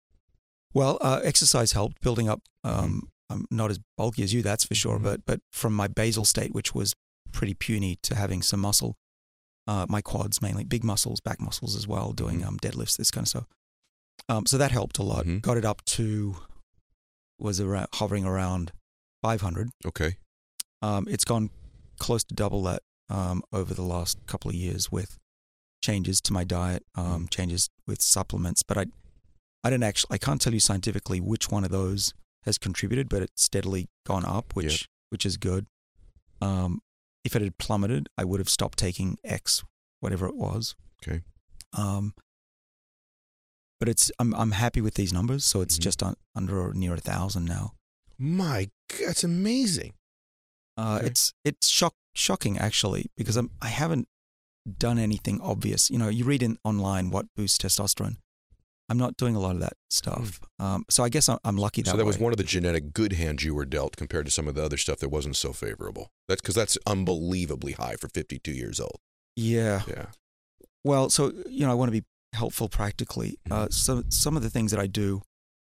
Well, uh, exercise helped building up. Um, Mm-hmm. I'm not as bulky as you, that's for sure. Mhm. But but from my basal state, which was pretty puny, to having some muscle, uh, my quads mainly, big muscles, back muscles as well, doing Mhm. um, deadlifts, this kind of stuff. Um, so that helped a lot. Mhm. Got it up to was around, hovering around five hundred. Okay. Um, it's gone close to double that um, over the last couple of years with changes to my diet, um, changes with supplements. But I, I don't actually, I can't tell you scientifically which one of those has contributed, but it's steadily gone up, which Yep. which is good. Um, if it had plummeted, I would have stopped taking X, whatever it was. Okay. Um, but it's I'm I'm happy with these numbers, so it's Mhm. just un, under or near a thousand now. My, God, that's amazing. Uh, Okay. It's it's shock shocking actually because I'm I haven't done anything obvious. You know, you read in online what boosts testosterone. I'm not doing a lot of that stuff. Um, so I guess I'm, I'm lucky that So that was way. one of the genetic good hands you were dealt compared to some of the other stuff that wasn't so favorable. That's because that's unbelievably high for fifty-two years old. Yeah. Yeah. Well, so you know, I want to be helpful practically. Uh, Mhm. so some of the things that I do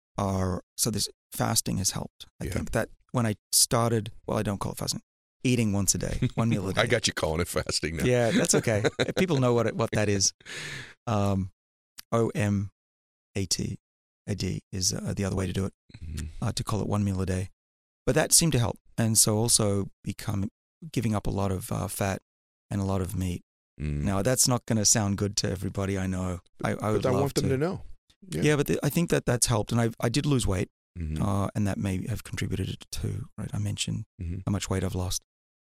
are so this fasting has helped. I Yeah. think that when I started, well, I don't call it fasting, eating once a day, one meal a day. I got you calling it fasting now. Yeah, that's okay. People know what it, what that is. Um, O M A T A D is uh, the other way to do it. Mhm. Uh, to call it one meal a day, but that seemed to help. And so also become giving up a lot of uh, fat and a lot of meat. Mm. Now that's not going to sound good to everybody. I know. I, I would but I love want them to. to know. Yeah, but the, I think that that's helped, and I I did lose weight, Mhm. uh, and that may have contributed to right. I mentioned Mhm. how much weight I've lost.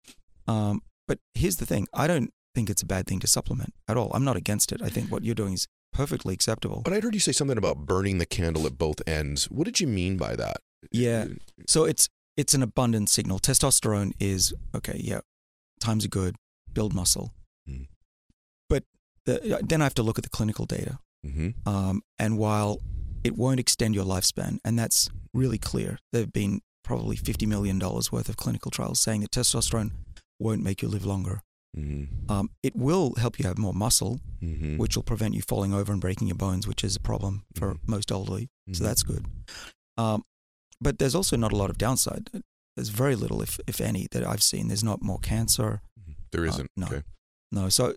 Um, but here's the thing: I don't think it's a bad thing to supplement at all. I'm not against it. I think what you're doing is perfectly acceptable. But I heard you say something about burning the candle at both ends. What did you mean by that? Yeah. So it's it's an abundant signal. Testosterone is okay. Yeah, times are good. Build muscle. Mm. But the, then I have to look at the clinical data. Mm-hmm. Um, and while it won't extend your lifespan, and that's really clear, there have been probably fifty million dollars worth of clinical trials saying that testosterone won't make you live longer. Mm-hmm. Um, it will help you have more muscle, Mm-hmm. which will prevent you falling over and breaking your bones, which is a problem for Mhm. most elderly. Mhm. So that's good. Um, but there's also not a lot of downside. There's very little, if if any, that I've seen. There's not more cancer. There Uh, isn't. no. Okay. No. So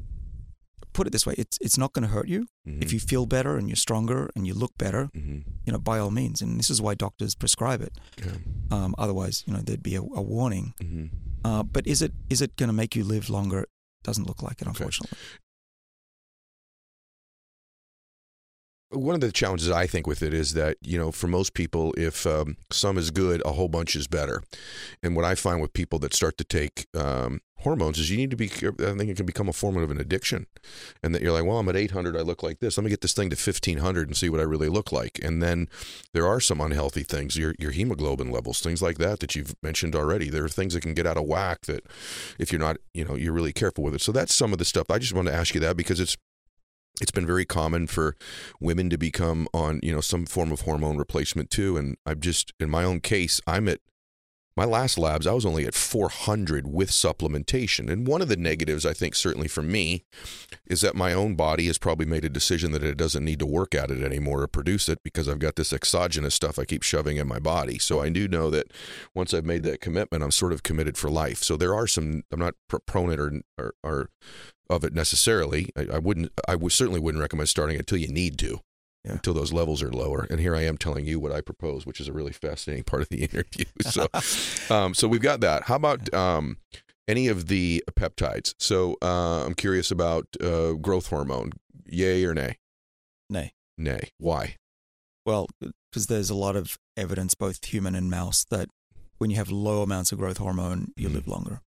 put it this way: it's it's not going to hurt you Mhm. if you feel better and you're stronger and you look better. Mhm. You know, by all means. And this is why doctors prescribe it. Yeah. Um, otherwise, you know, there'd be a, a warning. Mhm. Uh, but is it is it going to make you live longer? Doesn't look like it, unfortunately. one of the challenges I think with it is that, you know, for most people, if um, some is good, a whole bunch is better. And what I find with people that start to take um, hormones is you need to be, I think it can become a form of an addiction. And that you're like, well, I'm at eight hundred, I look like this. Let me get this thing to fifteen hundred and see what I really look like. And then there are some unhealthy things, your your hemoglobin levels, things like that that you've mentioned already. There are things that can get out of whack that if you're not, you know, you're really careful with it. So that's some of the stuff. I just want to ask you that because it's It's been very common for women to become on, you know, some form of hormone replacement too. And I'm just, in my own case, I'm at, my last labs, I was only at four hundred with supplementation. And one of the negatives, I think, certainly for me, is that my own body has probably made a decision that it doesn't need to work at it anymore or produce it because I've got this exogenous stuff I keep shoving in my body. So I do know that once I've made that commitment, I'm sort of committed for life. So there are some, I'm not proponent or, or, or of it necessarily. I, I wouldn't, I would certainly wouldn't recommend starting until you need to. Yeah. Until those levels are lower. And here I am telling you what I propose, which is a really fascinating part of the interview. So um, so we've got that. How about um, any of the peptides? So uh, I'm curious about uh, growth hormone. Yay or nay? Nay. Nay. Why? Well, because there's a lot of evidence, both human and mouse, that when you have low amounts of growth hormone, you mm-hmm. live longer.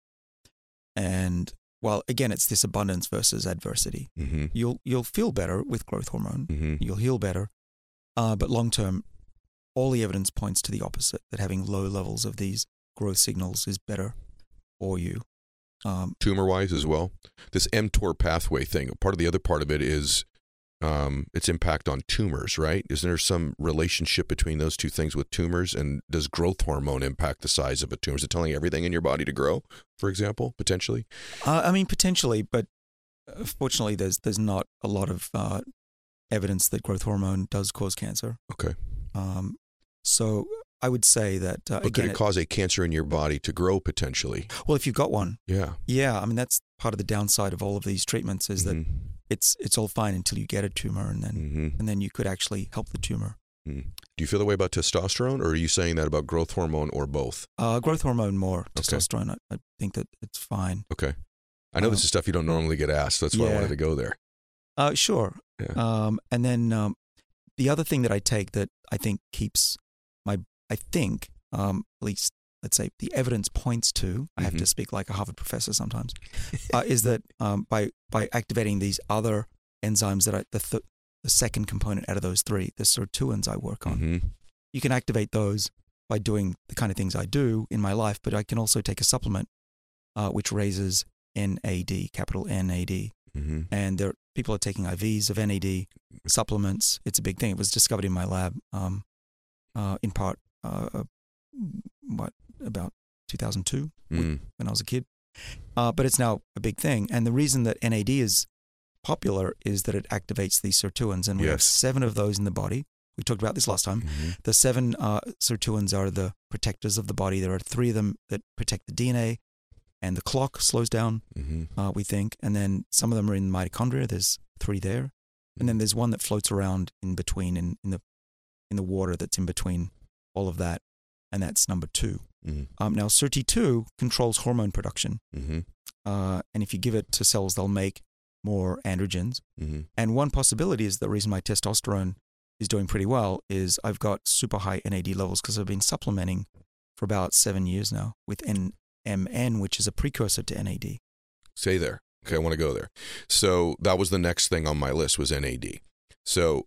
And well, again, it's this abundance versus adversity. Mm-hmm. You'll you'll feel better with growth hormone. Mm-hmm. You'll heal better. Uh, but long term, all the evidence points to the opposite, that having low levels of these growth signals is better for you. Um, Tumor-wise as well? This mTOR pathway thing, part of the other part of it is um, its impact on tumors, right? Isn't there some relationship between those two things with tumors? And does growth hormone impact the size of a tumor? Is it telling everything in your body to grow, for example, potentially? Uh, I mean, potentially, but uh, fortunately, there's there's not a lot of uh, evidence that growth hormone does cause cancer. Okay. Um, so I would say that uh, but again, could it, it cause a cancer in your body to grow potentially? Well, if you've got one, yeah, yeah. I mean, that's part of the downside of all of these treatments is mm-hmm. that it's it's all fine until you get a tumor, and then mm-hmm. and then you could actually help the tumor. Mm. Do you feel that way about testosterone, or are you saying that about growth hormone, or both? Uh, growth hormone more. Okay. Testosterone, I, I think that it's fine. Okay. I know uh, this is stuff you don't normally get asked. That's why yeah. I wanted to go there. Uh, sure. Yeah. Um, and then um, the other thing that I take that I think keeps my, I think, um, at least, let's say, the evidence points to, mm-hmm. I have to speak like a Harvard professor sometimes, uh, is that um, by by activating these other enzymes that I, the th- the second component out of those three, the sirtuins I work on, mm-hmm. you can activate those by doing the kind of things I do in my life, but I can also take a supplement uh, which raises N A D, capital N A D. Mm-hmm. And there people are taking I Vs of N A D, supplements. It's a big thing. It was discovered in my lab um, uh, in part, uh, what, about two thousand two mm. when I was a kid. Uh, but it's now a big thing. And the reason that N A D is popular is that it activates these sirtuins. And we yes. have seven of those in the body. We talked about this last time. Mm-hmm. The seven uh, sirtuins are the protectors of the body. There are three of them that protect the D N A, and the clock slows down, mm-hmm. uh, we think. And then some of them are in mitochondria. There's three there. And then there's one that floats around in between, in, in the in the water that's in between all of that. And that's number two. Mm-hmm. Um, now, S I R T two controls hormone production. Mm-hmm. Uh, and if you give it to cells, they'll make more androgens. Mm-hmm. And one possibility is the reason my testosterone is doing pretty well is I've got super high N A D levels because I've been supplementing for about seven years now with N M N, which is a precursor to N A D. Stay there. Okay, I want to go there. So that was the next thing on my list was N A D. So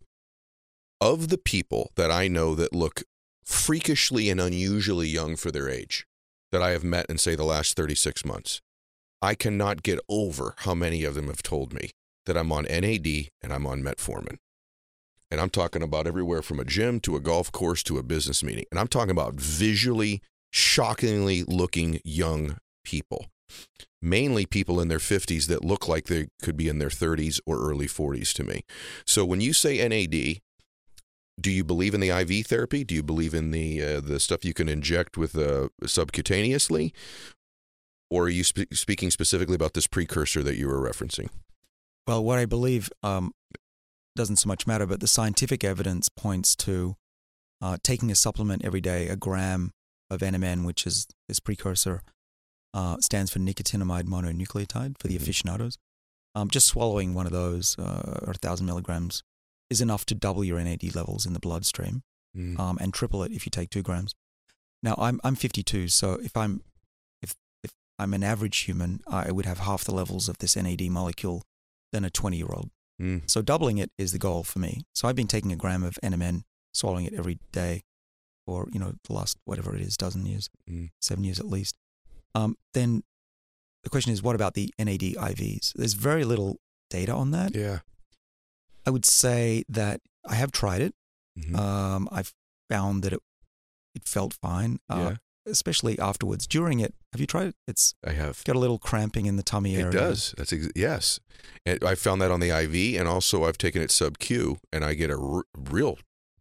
of the people that I know that look freakishly and unusually young for their age that I have met in, say, the last thirty-six months, I cannot get over how many of them have told me that I'm on N A D and I'm on metformin. And I'm talking about everywhere from a gym to a golf course to a business meeting. And I'm talking about visually, shockingly looking young people. Mainly people in their fifties that look like they could be in their thirties or early forties to me. So when you say N A D, do you believe in the I V therapy? Do you believe in the uh, the stuff you can inject with uh, subcutaneously? Or are you sp- speaking specifically about this precursor that you were referencing? Well, what I believe um, doesn't so much matter, but the scientific evidence points to uh, taking a supplement every day, a gram of N M N, which is this precursor, uh, stands for nicotinamide mononucleotide for the mm-hmm. aficionados. Um, just swallowing one of those, uh, or one thousand milligrams, is enough to double your N A D levels in the bloodstream, Mm. um, and triple it if you take two grams. Now, I'm I'm fifty-two, so if I'm if if I'm an average human, I would have half the levels of this N A D molecule than a twenty-year-old. Mm. So doubling it is the goal for me. So I've been taking a gram of N M N, swallowing it every day, for you know the last whatever it is, dozen years, Mm. seven years at least. Um, then the question is, what about the N A D I Vs? There's very little data on that. Yeah. I would say that I have tried it. Mhm. Um, I've found that it it felt fine, uh, Yeah. especially afterwards. During it, have you tried it? It's I have. got a little cramping in the tummy area. It does. That's ex- yes. And I found that on the I V, and also I've taken it sub-Q, and I get a r- real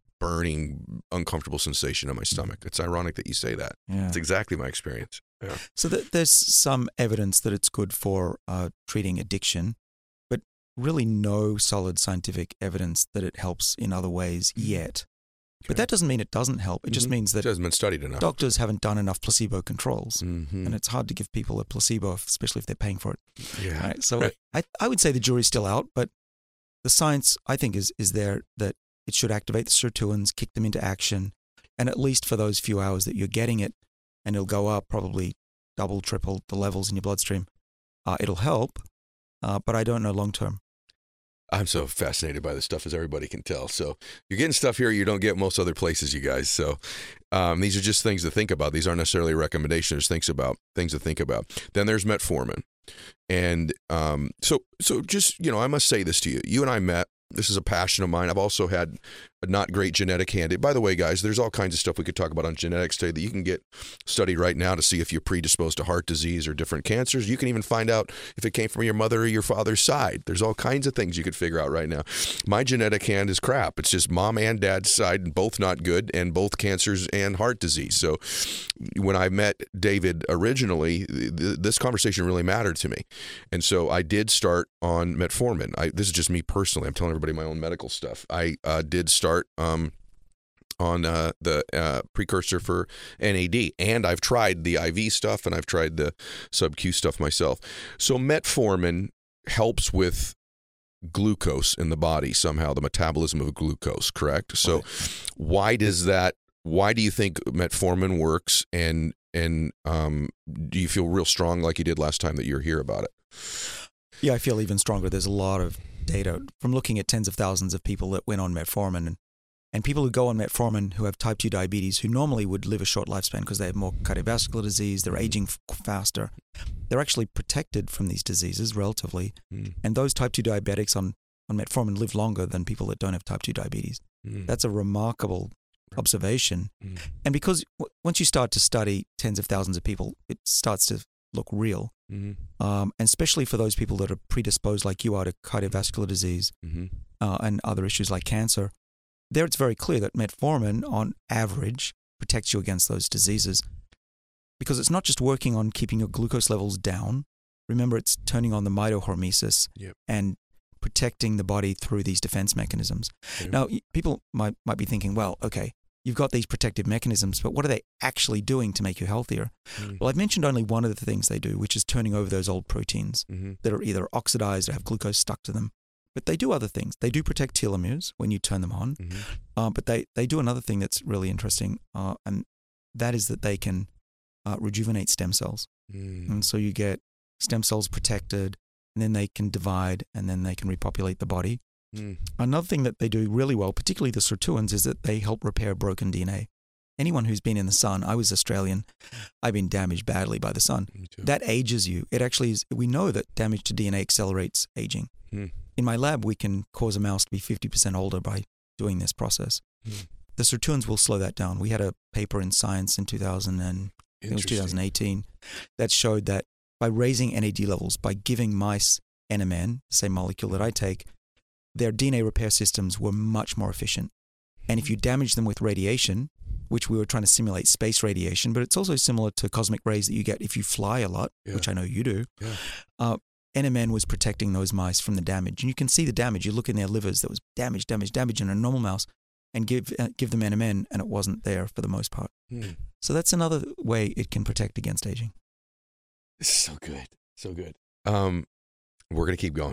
burning, uncomfortable sensation in my stomach. It's ironic that you say that. Yeah. It's exactly my experience. Yeah. So th- there's some evidence that it's good for uh, treating addiction, but really no solid scientific evidence that it helps in other ways yet. But Okay. that doesn't mean it doesn't help. It just Mhm. means It that hasn't been studied enough. doctors haven't done enough placebo controls. Mhm. And it's hard to give people a placebo, if- especially if they're paying for it. Yeah. Right? So I, I would say the jury's still out, but the science, I think, is is there that it should activate the sirtuins, kick them into action, and at least for those few hours that you're getting it, and it'll go up probably double, triple the levels in your bloodstream, uh, it'll help, uh, but I don't know long term. I'm so fascinated by this stuff, as everybody can tell. So you're getting stuff here you don't get most other places, you guys. So um, these are just things to think about. These aren't necessarily recommendations. Things about things to think about. Then there's metformin, and um, so so just you know, I must say this to you. You and I met. This is a passion of mine. I've also had a not great genetic hand. By the way, guys, there's all kinds of stuff we could talk about on genetics today that you can get studied right now to see if you're predisposed to heart disease or different cancers. You can even find out if it came from your mother or your father's side. There's all kinds of things you could figure out right now. My genetic hand is crap. It's just mom and dad's side, both not good, and both cancers and heart disease. So when I met David originally, th- this conversation really mattered to me. And so I did start on metformin. I, this is just me personally. I'm telling everybody my own medical stuff. I uh, did start um, on uh, the uh, precursor for N A D, and I've tried the I V stuff, and I've tried the sub-Q stuff myself. So metformin helps with glucose in the body somehow, the metabolism of glucose, correct? So Right. why does that, why do you think metformin works, and and um, do you feel real strong like you did last time that you were here about it? Yeah, I feel even stronger. There's a lot of data from looking at tens of thousands of people that went on metformin, and, and people who go on metformin who have type two diabetes, who normally would live a short lifespan because they have more cardiovascular disease, they're aging f- faster. They're actually protected from these diseases relatively. Mm. And those type two diabetics on, on metformin live longer than people that don't have type two diabetes. Mm. That's a remarkable observation. Mm. And because w- once you start to study tens of thousands of people, it starts to look real. Mm-hmm. Um, and especially for those people that are predisposed, like you are, to cardiovascular disease Mm-hmm. uh, and other issues like cancer, there it's very clear that metformin, on average, protects you against those diseases because it's not just working on keeping your glucose levels down. Remember, it's turning on the mitohormesis Yep. and protecting the body through these defense mechanisms. Yeah. Now, y- people might might be thinking, well, okay, you've got these protective mechanisms, but what are they actually doing to make you healthier? Mm. Well, I've mentioned only one of the things they do, which is turning over those old proteins Mm-hmm. that are either oxidized or have glucose stuck to them. But they do other things. They do protect telomeres when you turn them on. Mm-hmm. Uh, but they, they do another thing that's really interesting, uh, and that is that they can uh, rejuvenate stem cells. Mm. And so you get stem cells protected, and then they can divide, and then they can repopulate the body. Mm. Another thing that they do really well, particularly the sirtuins, is that they help repair broken D N A. Anyone who's been in the sun, I was Australian, I've been damaged badly by the sun. Me too. That ages you. It actually is, we know that damage to D N A accelerates aging. Mm. In my lab, we can cause a mouse to be fifty percent older by doing this process. Mm. The sirtuins will slow that down. We had a paper in Science in two thousand and I think it was two thousand eighteen that showed that by raising N A D levels, by giving mice N M N, the same molecule that I take, their D N A repair systems were much more efficient. And if you damage them with radiation, which we were trying to simulate space radiation, but it's also similar to cosmic rays that you get if you fly a lot, Yeah. which I know you do, Yeah. uh, N M N was protecting those mice from the damage. And you can see the damage. You look in their livers, there was damage, damage, damage in a normal mouse, and give uh, give them N M N, and it wasn't there for the most part. Mm. So that's another way it can protect against aging. This is so good. So good. Um, we're going to keep going.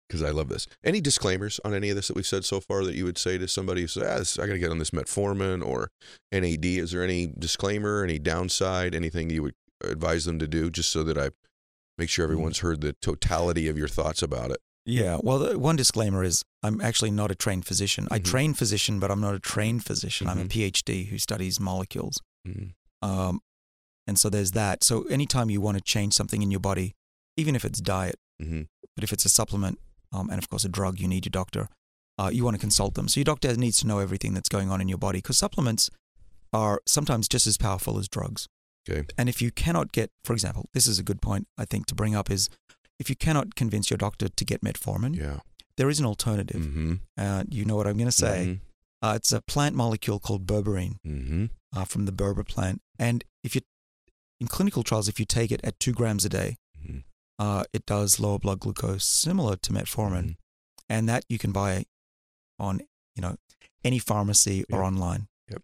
because I love this. Any disclaimers on any of this that we've said so far that you would say to somebody who says, ah, this, I got to get on this metformin or N A D? Is there any disclaimer, any downside, anything you would advise them to do just so that I make sure everyone's heard the totality of your thoughts about it? Yeah. Well, the one disclaimer is I'm actually not a trained physician. Mm-hmm. I train physician, but I'm not a trained physician. Mm-hmm. I'm a PhD who studies molecules. Mm-hmm. Um, and so there's that. So anytime you want to change something in your body, even if it's diet, mm-hmm. but if it's a supplement, um, and of course a drug, you need your doctor. Uh, you want to consult them. So your doctor needs to know everything that's going on in your body because supplements are sometimes just as powerful as drugs. Okay. And if you cannot get, for example, this is a good point I think to bring up is if you cannot convince your doctor to get metformin, yeah. there is an alternative. Mm-hmm. Uh, you know what I'm going to say. Mm-hmm. Uh, it's a plant molecule called berberine mm-hmm. uh, from the berber plant. And if you, in clinical trials, if you take it at two grams a day, mm-hmm. uh, it does lower blood glucose, similar to metformin. Mm-hmm. And that you can buy on, you know, any pharmacy yeah. or online. Yep.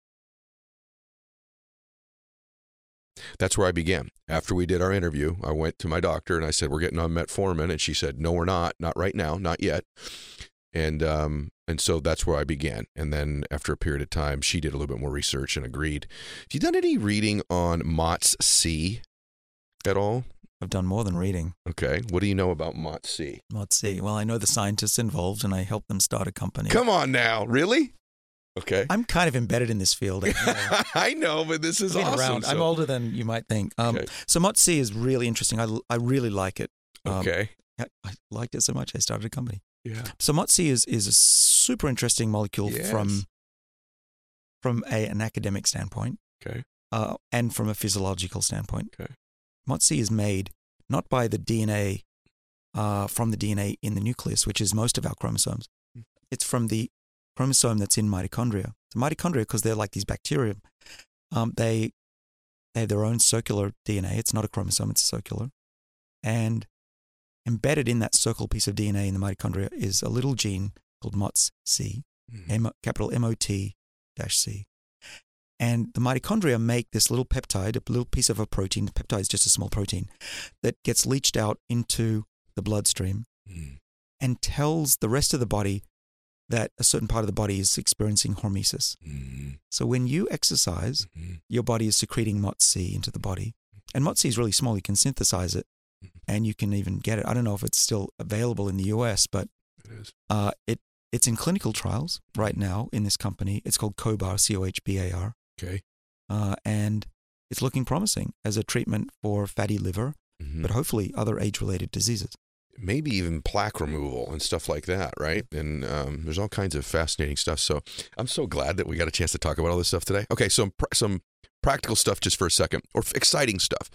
That's where I began. After we did our interview, I went to my doctor and I said, we're getting on metformin. And she said, no, we're not. Not right now. Not yet. And um, and so that's where I began. And then after a period of time, she did a little bit more research and agreed. Have you done any reading on M O T S C at all? I've done more than reading. Okay. What do you know about M O T S C? M O T S C. Well, I know the scientists involved and I helped them start a company. Come on now. Really? Okay. I'm kind of embedded in this field. I know, but this is I've been awesome. Around. So. I'm older than you might think. Um, okay. So M O T S C is really interesting. I, I really like it. Um, okay. I, I liked it so much I started a company. Yeah. So M O T S C is, is a super interesting molecule yes. from from a, an academic standpoint. Okay. Uh, and from a physiological standpoint. Okay. M O T S C is made not by the D N A, uh, from the D N A in the nucleus, which is most of our chromosomes. It's from the chromosome that's in mitochondria. So mitochondria, because they're like these bacteria, um, they they have their own circular D N A. It's not a chromosome, it's circular. And embedded in that circle piece of D N A in the mitochondria is a little gene called M O T S C, mm-hmm. M- capital M O T dash C. And the mitochondria make this little peptide, a little piece of a protein. The peptide is just a small protein that gets leached out into the bloodstream mm. and tells the rest of the body that a certain part of the body is experiencing hormesis. Mm. So when you exercise, mm-hmm. your body is secreting M O T S C into the body. And M O T S C is really small. You can synthesize it and you can even get it. I don't know if it's still available in the U S, but it is. Uh, it it's in clinical trials right now in this company. It's called CohBar, C O H B A R. Okay. Uh, and it's looking promising as a treatment for fatty liver, mm-hmm. but hopefully other age-related diseases. Maybe even plaque removal and stuff like that, right? And um, there's all kinds of fascinating stuff. So I'm so glad that we got a chance to talk about all this stuff today. Okay, so pr- some practical stuff just for a second, or f- exciting stuff.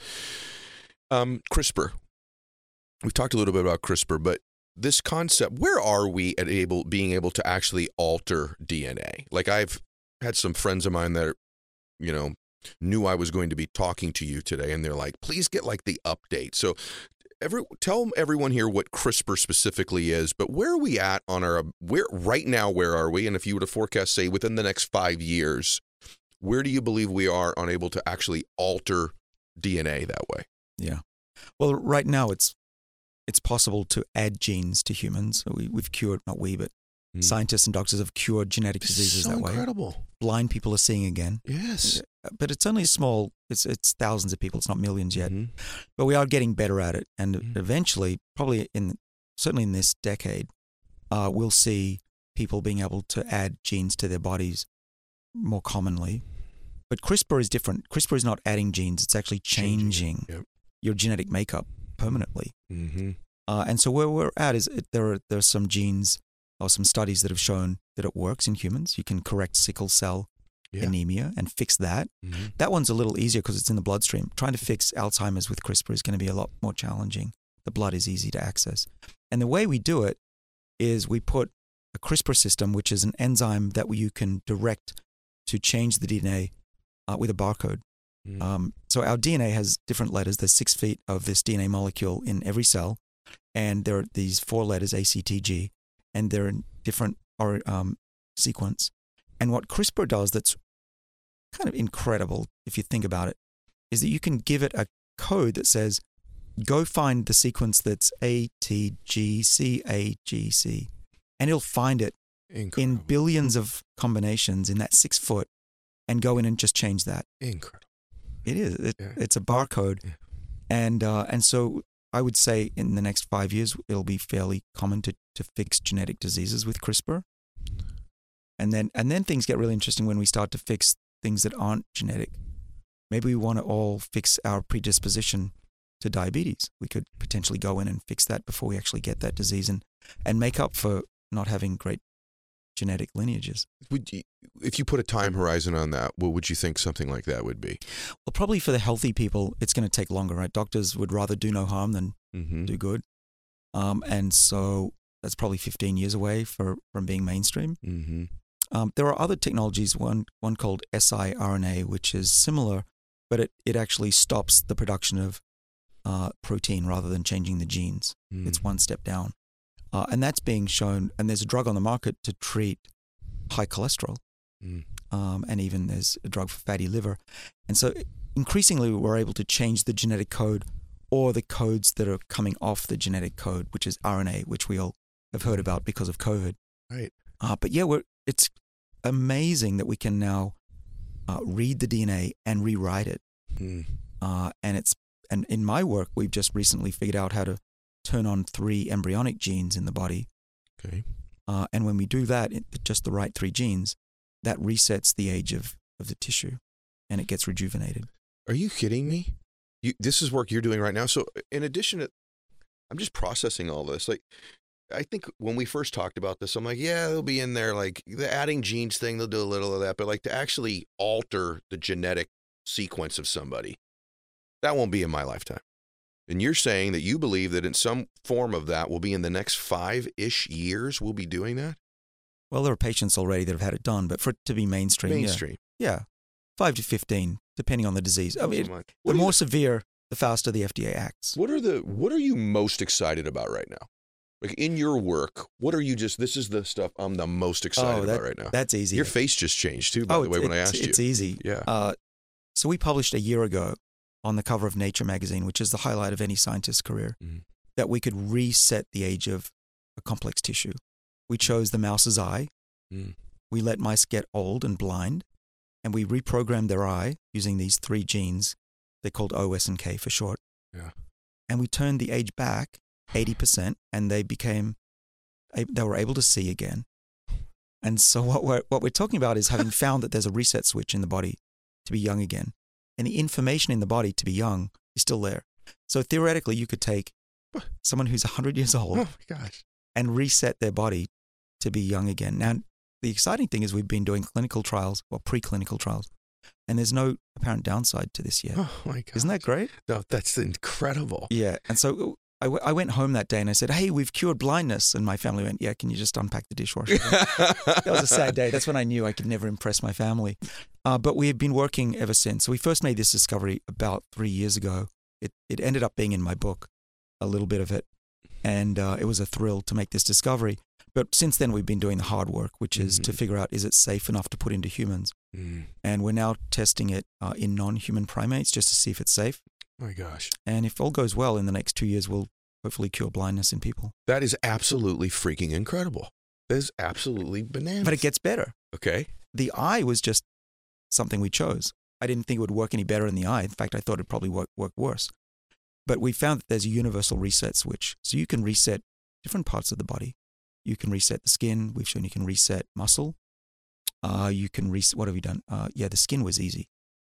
Um, CRISPR. We've talked a little bit about CRISPR, but this concept, where are we at able being able to actually alter D N A? Like I've had some friends of mine that are, you know, knew I was going to be talking to you today, and they're like, please get like the update. So every, tell everyone here what CRISPR specifically is, but where are we at on our, where right now, where are we? And if you were to forecast, say, within the next five years, where do you believe we are on able to actually alter D N A that way? Yeah. Well, right now it's it's possible to add genes to humans. We, we've cured, not we, but mm. scientists and doctors have cured genetic diseases so that incredible. way. Incredible. Blind people are seeing again. Yes. But it's only small, it's it's thousands of people, it's not millions yet. Mm-hmm. But we are getting better at it. And mm-hmm. eventually, probably in certainly in this decade, uh, we'll see people being able to add genes to their bodies more commonly. But CRISPR is different. CRISPR is not adding genes, it's actually changing, changing. Yep. your genetic makeup permanently. Mm-hmm. Uh, and so where we're at is it, there are there are some genes or some studies that have shown that it works in humans. You can correct sickle cell yeah. anemia and fix that. Mm-hmm. That one's a little easier because it's in the bloodstream. Trying to fix Alzheimer's with CRISPR is going to be a lot more challenging. The blood is easy to access. And the way we do it is we put a CRISPR system, which is an enzyme that you can direct to change the D N A uh, with a barcode. Mm-hmm. Um, so our D N A has different letters. There's six feet of this D N A molecule in every cell. And there are these four letters, A, C, T, G, and they're in different or, um, sequence. And what CRISPR does that's kind of incredible, if you think about it, is that you can give it a code that says, go find the sequence that's A T G C A G C, and it'll find it Incredible. in billions of combinations in that six foot, and go in and just change that. Incredible. It is. It, Yeah. It's a barcode, Yeah. and uh, and so I would say in the next five years it'll be fairly common to to fix genetic diseases with CRISPR, and then and then things get really interesting when we start to fix things that aren't genetic. Maybe we want to all fix our predisposition to diabetes. We could potentially go in and fix that before we actually get that disease, and and make up for not having great genetic lineages. Would you, if you put a time horizon on that, what would you think something like that would be? Well, probably for the healthy people, it's going to take longer, right? Doctors would rather do no harm than Mm-hmm. do good. Um, and so that's probably fifteen years away for, from being mainstream. Mm-hmm. Um, there are other technologies, one one called siRNA, which is similar, but it, it actually stops the production of uh, protein rather than changing the genes. Mm. It's one step down. Uh, and that's being shown, and there's a drug on the market to treat high cholesterol. Mm. Um, and even there's a drug for fatty liver. And so increasingly we're able to change the genetic code or the codes that are coming off the genetic code, which is R N A, which we all have heard about because of COVID. Right. Uh, but yeah, we're, it's amazing that we can now uh, read the D N A and rewrite it. Mm. Uh, and it's and in my work, we've just recently figured out how to turn on three embryonic genes in the body. Okay. Uh, and when we do that, it, just the right three genes, that resets the age of, of the tissue and it gets rejuvenated. Are you kidding me? You, this is work you're doing right now. So in addition to, I'm just processing all this. Like, I think when we first talked about this, I'm like, yeah, they'll be in there, like the adding genes thing, they'll do a little of that. But like to actually alter the genetic sequence of somebody, that won't be in my lifetime. And you're saying that you believe that in some form of that will be in the next five-ish years we'll be doing that? Well, there are patients already that have had it done, but for it to be mainstream, Mainstream. yeah, yeah, five to fifteen, depending on the disease. I mean, Come on. the What are more you- severe, the faster the F D A acts. What are the what are you most excited about right now? Like in your work, what are you just this is the stuff I'm the most excited Oh, that- about right now. That's easy. Your face just changed too, by oh, the way, it's, when I it's- asked it's you. easy. Yeah. Uh, so we published a year ago on the cover of Nature magazine, which is the highlight of any scientist's career, Mhm. that we could reset the age of a complex tissue. We chose the mouse's eye. Mm. We let mice get old and blind, and we reprogrammed their eye using these three genes. They're called O, S, and K for short. Yeah. And we turned the age back eighty percent, and they became, they were able to see again. And so what we're, what we're talking about is having found that there's a reset switch in the body to be young again. And the information in the body to be young is still there. So theoretically, you could take someone who's one hundred years old Oh my gosh. and reset their body to be young again. Now, the exciting thing is we've been doing clinical trials, or preclinical trials, and there's no apparent downside to this yet. Oh my god. Isn't that great? No, that's incredible. Yeah. And so I, w- I went home that day and I said, hey, we've cured blindness. And my family went, yeah, can you just unpack the dishwasher? That was a sad day. That's when I knew I could never impress my family. Uh, but we have been working ever since. So we first made this discovery about three years ago. It, it ended up being in my book, a little bit of it. And uh, it was a thrill to make this discovery. But since then, we've been doing the hard work, which is Mhm. to figure out, is it safe enough to put into humans? Mm. And we're now testing it uh, in non-human primates just to see if it's safe. My gosh. And if all goes well, in the next two years, we'll hopefully cure blindness in people. That is absolutely freaking incredible. That is absolutely bananas. But it gets better. Okay. The eye was just something we chose. I didn't think it would work any better in the eye. In fact, I thought it'd probably work, work worse. But we found that there's a universal reset switch. So you can reset different parts of the body. You can reset the skin. We've shown you can reset muscle. Uh, you can reset, what have we done? Uh, yeah, the skin was easy.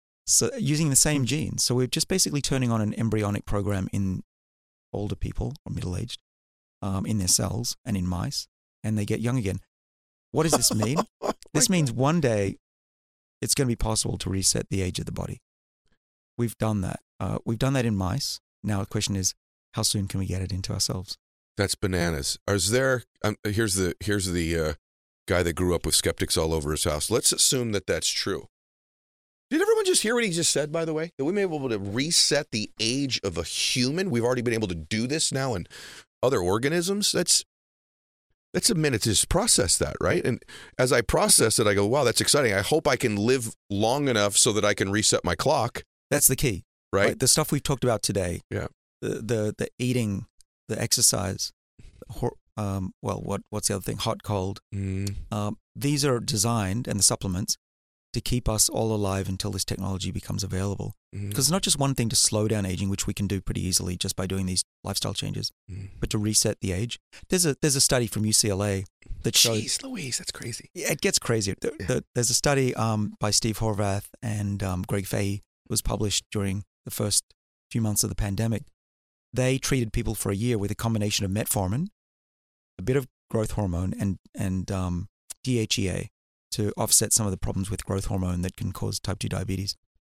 So using the same genes. So we're just basically turning on an embryonic program in older people or middle-aged um, in their cells and in mice, and they get young again. What does this mean? Oh This my means one day it's going to be possible to reset the age of the body. We've done that. Uh, we've done that in mice. Now the question is, how soon can we get it into ourselves? That's bananas. Is there? Um, here's the here's the uh, guy that grew up with skeptics all over his house. Let's assume that that's true. Did everyone just hear what he just said? By the way, that we may be able to reset the age of a human. We've already been able to do this now in other organisms. That's that's a minute to just process that, right? And as I process it, I go, "Wow, that's exciting. I hope I can live long enough so that I can reset my clock." That's the key. Right? The stuff we've talked about today Yeah. the the, the eating, the exercise, hor- um, well, what what's the other thing? Hot, cold. Mm. Um, these are designed, and the supplements, to keep us all alive until this technology becomes available. Mm. Because it's not just one thing to slow down aging, which we can do pretty easily just by doing these lifestyle changes, Mm. but to reset the age. There's a there's a study from U C L A that shows. Jeez Louise, that's crazy. Yeah, it gets crazier. The, Yeah. the, there's a study um, by Steve Horvath and um, Greg Fahey. It was published during the first few months of the pandemic. They treated people for a year with a combination of metformin, a bit of growth hormone, and and um, D H E A to offset some of the problems with growth hormone that can cause type two diabetes.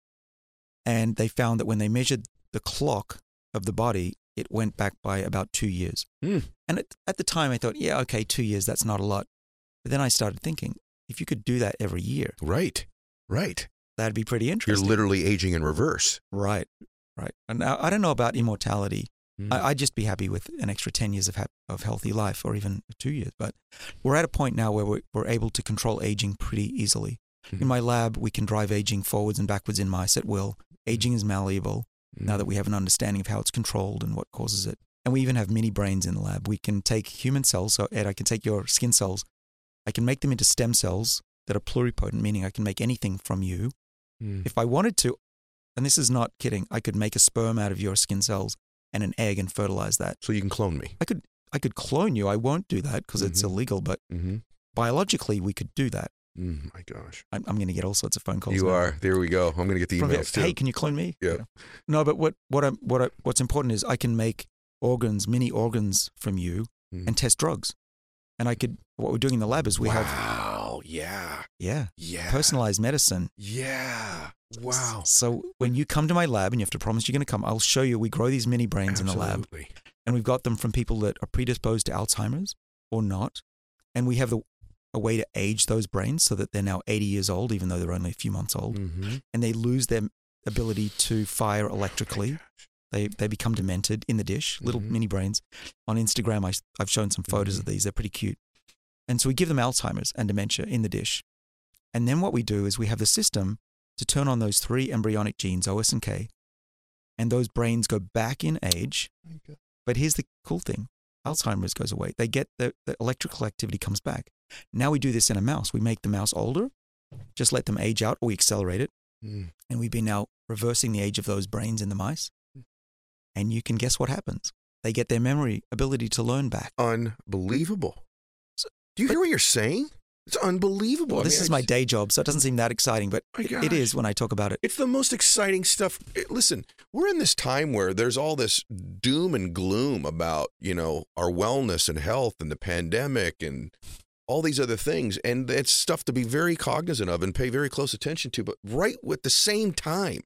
And they found that when they measured the clock of the body, it went back by about two years. Mm. And at, at the time, I thought, yeah, okay, two years, that's not a lot. But then I started thinking, if you could do that every year, Right, right. that'd be pretty You're interesting. literally aging in reverse. Right, right. And now, I don't know about immortality. Mm. I, I'd just be happy with an extra ten years of ha- of healthy life, or even two years. But we're at a point now where we're, we're able to control aging pretty easily. Mhm. In my lab, we can drive aging forwards and backwards in mice at will. Aging is malleable now that we have an understanding of how it's controlled and what causes it. And we even have mini brains in the lab. We can take human cells. So, Ed, I can take your skin cells. I can make them into stem cells that are pluripotent, meaning I can make anything from you. Mm. If I wanted to, and this is not kidding, I could make a sperm out of your skin cells and an egg and fertilize that. So you can clone me. I could I could clone you. I won't do that because it's Mhm. illegal, but Mm-hmm. biologically we could do that. Mm, my gosh. I'm, I'm going to get all sorts of phone calls. You now. are. There we go. I'm going to get the From emails the- too. Hey, can you clone me? Yeah. You know? No, but what what I what I, what's important is I can make organs, mini organs from you, Mm. and test drugs. And I could. What we're doing in the lab is we have Wow. Yeah. yeah Yeah. personalized medicine. Yeah. Wow. So when you come to my lab and you have to promise you're going to come, I'll show you. We grow these mini brains in the lab, Absolutely. and we've got them from people that are predisposed to Alzheimer's or not, and we have the a way to age those brains so that they're now eighty years old, even though they're only a few months old, Mm-hmm. and they lose their ability to fire electrically. They they become demented in the dish, little Mhm. mini brains. On Instagram, I, I've shown some photos of Mhm. these. They're pretty cute. And so we give them Alzheimer's and dementia in the dish. And then what we do is we have the system to turn on those three embryonic genes, O, S, and K, and those brains go back in age. But here's the cool thing. Alzheimer's goes away. They get the, the electrical activity comes back. Now we do this in a mouse. We make the mouse older, just let them age out, or we accelerate it. Mm. And we've been now reversing the age of those brains in the mice. And you can guess what happens. They get their memory ability to learn back. Unbelievable. So- Do you hear what you're saying? It's unbelievable. Well, I this mean, is I my just- day job, so it doesn't seem that exciting, but My it, gosh. it is when I talk about it. It's the most exciting stuff. Eh, Listen, we're in this time where there's all this doom and gloom about, you know, our wellness and health and the pandemic and all these other things. And it's stuff to be very cognizant of and pay very close attention to. But right at the same time,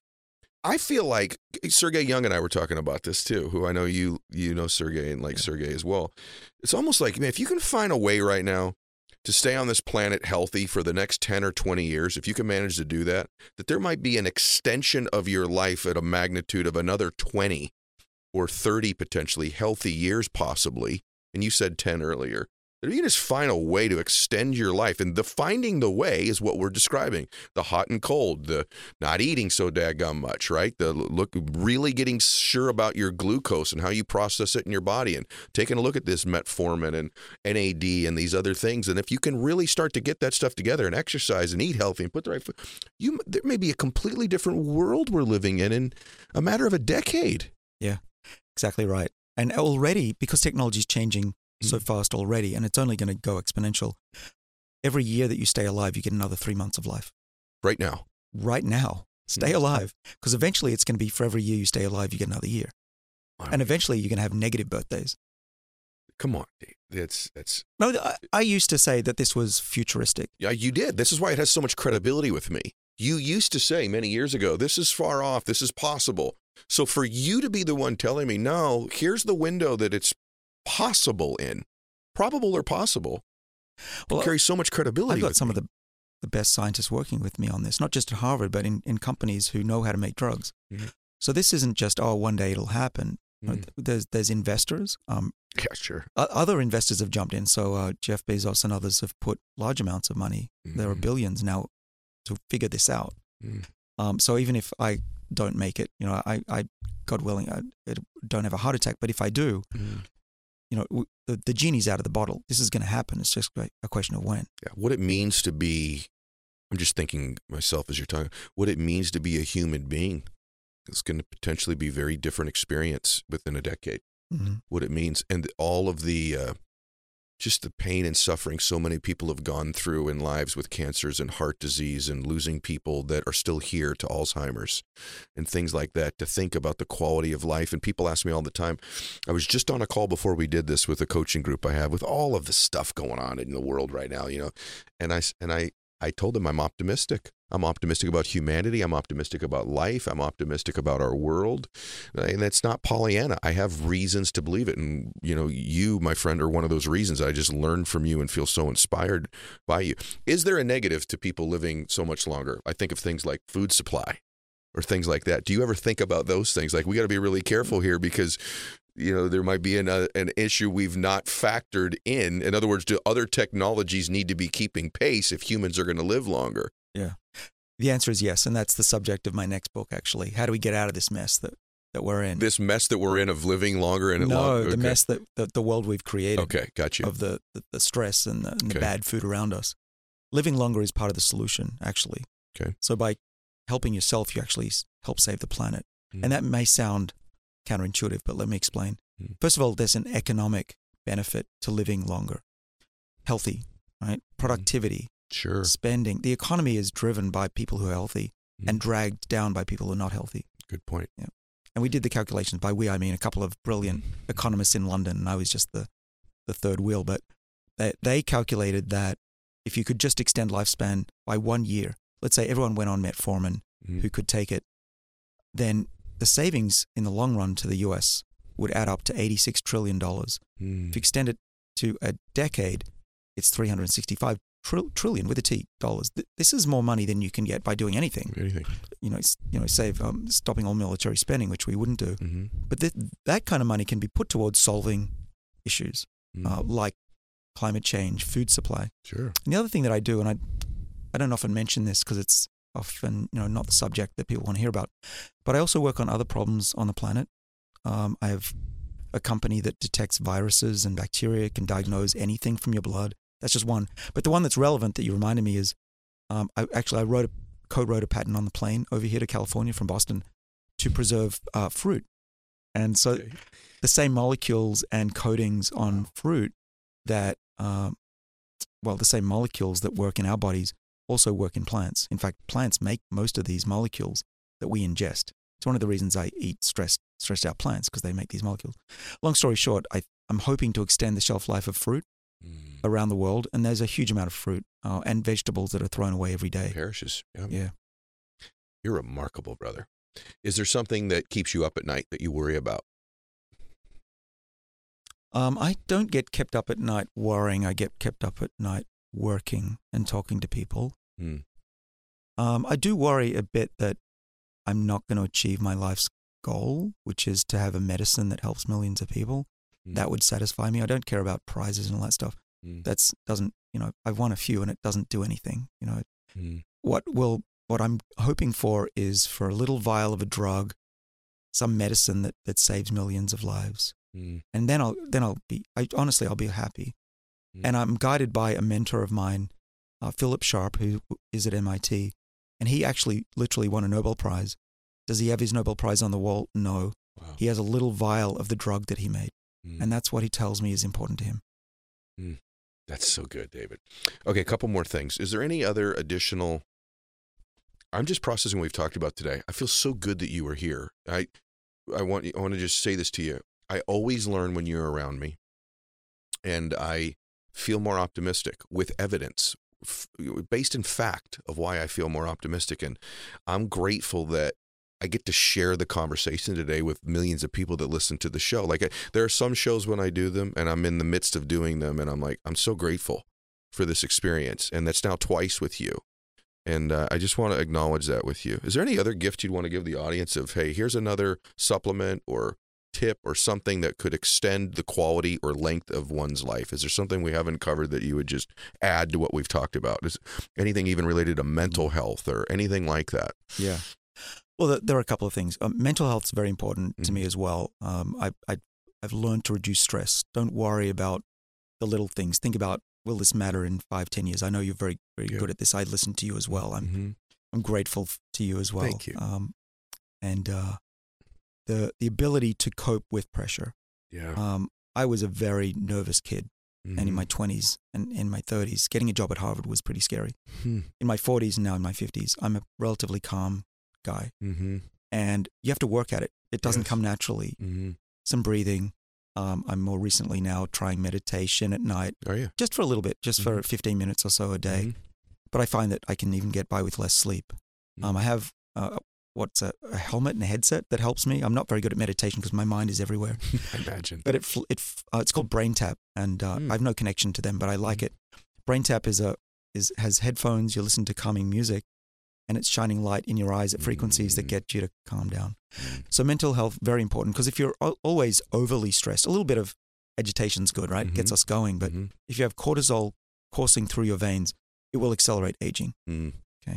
I feel like Sergey Young and I were talking about this too, who I know you you know Sergey and like Yeah. Sergey as well. It's almost like, man, if you can find a way right now to stay on this planet healthy for the next ten or twenty years, if you can manage to do that, that there might be an extension of your life at a magnitude of another twenty or thirty potentially healthy years possibly. And you said ten earlier. If you just find a way to extend your life, and the finding the way is what we're describing. The hot and cold, the not eating so daggum much, right? The look, really getting sure about your glucose and how you process it in your body, and taking a look at this metformin and N A D and these other things. And if you can really start to get that stuff together and exercise and eat healthy and put the right food, you there may be a completely different world we're living in in a matter of a decade. Yeah, exactly right. And already, because technology is changing so fast already, and it's only going to go exponential, every year that you stay alive, you get another three months of life. Right now. Right now, stay Mhm. alive, because eventually it's going to be for every year you stay alive, you get another year. And eventually you're going to have negative birthdays. Come on, Dave. That's that's No, I, I used to say that this was futuristic. Yeah, you did. This is why it has so much credibility with me. You used to say many years ago, this is far off, this is possible. So for you to be the one telling me, no, here's the window that it's possible in, probable or possible, Well, carries so much credibility. I've got with some me. of the, the best scientists working with me on this, not just at Harvard, but in, in companies who know how to make drugs. Mhm. So this isn't just, oh, one day it'll happen. You know, Mhm. There's there's investors. Um, Yeah, sure. o- other investors have jumped in. So uh, Jeff Bezos and others have put large amounts of money. There are Mhm. billions now to figure this out. Mm. Um, so even if I don't make it, you know, I, I God willing, I, I don't have a heart attack. But if I do, mm. you know, the, the genie's out of the bottle. This is going to happen. It's just a question of when. Yeah. What it means to be, I'm just thinking myself as you're talking, what it means to be a human being is going to potentially be a very different experience within a decade. Mm-hmm. What it means. And all of the, uh, just the pain and suffering so many people have gone through in lives with cancers and heart disease and losing people that are still here to Alzheimer's and things like that, to think about the quality of life. And people ask me all the time, I was just on a call before we did this with a coaching group I have with all of the stuff going on in the world right now, you know, and I, and I, I told them I'm optimistic. I'm optimistic about humanity. I'm optimistic about life. I'm optimistic about our world. And that's not Pollyanna. I have reasons to believe it. And, you know, you, my friend, are one of those reasons. I just learned from you and feel so inspired by you. Is there a negative to people living so much longer? I think of things like food supply or things like that. Do you ever think about those things? Like, we got to be really careful here because, you know, there might be an, uh, an issue we've not factored in. In other words, do other technologies need to be keeping pace if humans are going to live longer? Yeah. The answer is yes, and that's the subject of my next book, actually. How do we get out of this mess that, that we're in? This mess that we're in of living longer and no, longer? No, the mess that the, the world we've created. Okay, got you. Of the, the, the stress and, the, and okay. the bad food around us. Living longer is part of the solution, actually. Okay. So by helping yourself, you actually help save the planet. Mm. And that may sound counterintuitive, but let me explain. Mm. First of all, there's an economic benefit to living longer. Healthy, right? Productivity. Sure. Spending. The economy is driven by people who are healthy mm. and dragged down by people who are not healthy. Good point. Yeah. And we did the calculations. By we, I mean a couple of brilliant economists in London, and I was just the, the third wheel. But they, they calculated that if you could just extend lifespan by one year, let's say everyone went on metformin mm. who could take it, then the savings in the long run to the U S would add up to eighty-six trillion dollars. Mm. If you extend it to a decade, it's three hundred sixty-five trillion with a T dollars. This is more money than you can get by doing anything. Anything. You know, you know, save um, stopping all military spending, which we wouldn't do. Mm-hmm. But th- that kind of money can be put towards solving issues mm-hmm. uh, like climate change, food supply. Sure. And the other thing that I do, and I, I don't often mention this because it's often, you know, not the subject that people want to hear about, but I also work on other problems on the planet. Um, I have a company that detects viruses and bacteria, can diagnose anything from your blood. That's just one. But the one that's relevant that you reminded me is, um, I actually I wrote a, co-wrote a patent on the plane over here to California from Boston to preserve uh, fruit. And so okay. the same molecules and coatings on fruit that, um, well, the same molecules that work in our bodies also work in plants. In fact, plants make most of these molecules that we ingest. It's one of the reasons I eat stressed, stressed out plants, because they make these molecules. Long story short, I, I'm hoping to extend the shelf life of fruit mm. around the world, and there's a huge amount of fruit uh, and vegetables that are thrown away every day. Perishes. Yeah. yeah. You're remarkable, brother. Is there something that keeps you up at night that you worry about? Um, I don't get kept up at night worrying. I get kept up at night working and talking to people. Mm. Um, I do worry a bit that I'm not going to achieve my life's goal, which is to have a medicine that helps millions of people. Mm. That would satisfy me. I don't care about prizes and all that stuff. Mm. That's doesn't, you know, I've won a few and it doesn't do anything. You know, mm. what will, what I'm hoping for is for a little vial of a drug, some medicine that, that saves millions of lives. Mm. And then I'll, then I'll be, I, honestly, I'll be happy. Mm. And I'm guided by a mentor of mine, uh, Philip Sharp, who is at M I T. And he actually literally won a Nobel Prize. Does he have his Nobel Prize on the wall? No. Wow. He has a little vial of the drug that he made. Mm. And that's what he tells me is important to him. Mm. That's so good, David. Okay, a couple more things. Is there any other additional... I'm just processing what we've talked about today. I feel so good that you were here. I, I want, I want to just say this to you. I always learn when you're around me. And I feel more optimistic with evidence, based in fact of why I feel more optimistic. And I'm grateful that I get to share the conversation today with millions of people that listen to the show. Like I, there are some shows when I do them and I'm in the midst of doing them and I'm like, I'm so grateful for this experience. And that's now twice with you. And uh, I just want to acknowledge that with you. Is there any other gift you'd want to give the audience of, hey, here's another supplement or tip or something that could extend the quality or length of one's life? Is there something we haven't covered that you would just add to what we've talked about? Is anything even related to mental health or anything like that? Yeah. Well, there, there are a couple of things. Um, mental health is very important Mm-hmm. to me as well. Um, I, I, I've learned to reduce stress. Don't worry about the little things. Think about, will this matter in five, ten years? I know you're very, very Yeah. good at this. I listen to you as well. I'm, Mm-hmm. I'm grateful f- to you as well. Thank you. Um, and uh, the the ability to cope with pressure. Yeah. Um, I was a very nervous kid, Mm-hmm. and in my twenties and in my thirties, getting a job at Harvard was pretty scary. Hmm. In my forties and now in my fifties, I'm a relatively calm guy, Mm-hmm. and you have to work at it. It doesn't Yes. come naturally. Mm-hmm. Some breathing. Um, I'm more recently now trying meditation at night, Are you? just for a little bit, just for fifteen minutes or so a day. Mhm. But I find that I can even get by with less sleep. Um, I have uh, what's a, a helmet and a headset that helps me. I'm not very good at meditation because my mind is everywhere. I imagine. But it fl- it f- uh, it's called BrainTap, and uh, Mm. I have no connection to them, but I like it. BrainTap is a is has headphones. You listen to calming music, and it's shining light in your eyes at frequencies that Mm. get you to calm down. Mm. So mental health, very important, because if you're al- always overly stressed, a little bit of agitation's good, right? Gets Mhm. us going. But Mhm. if you have cortisol coursing through your veins, it will accelerate aging. Mm.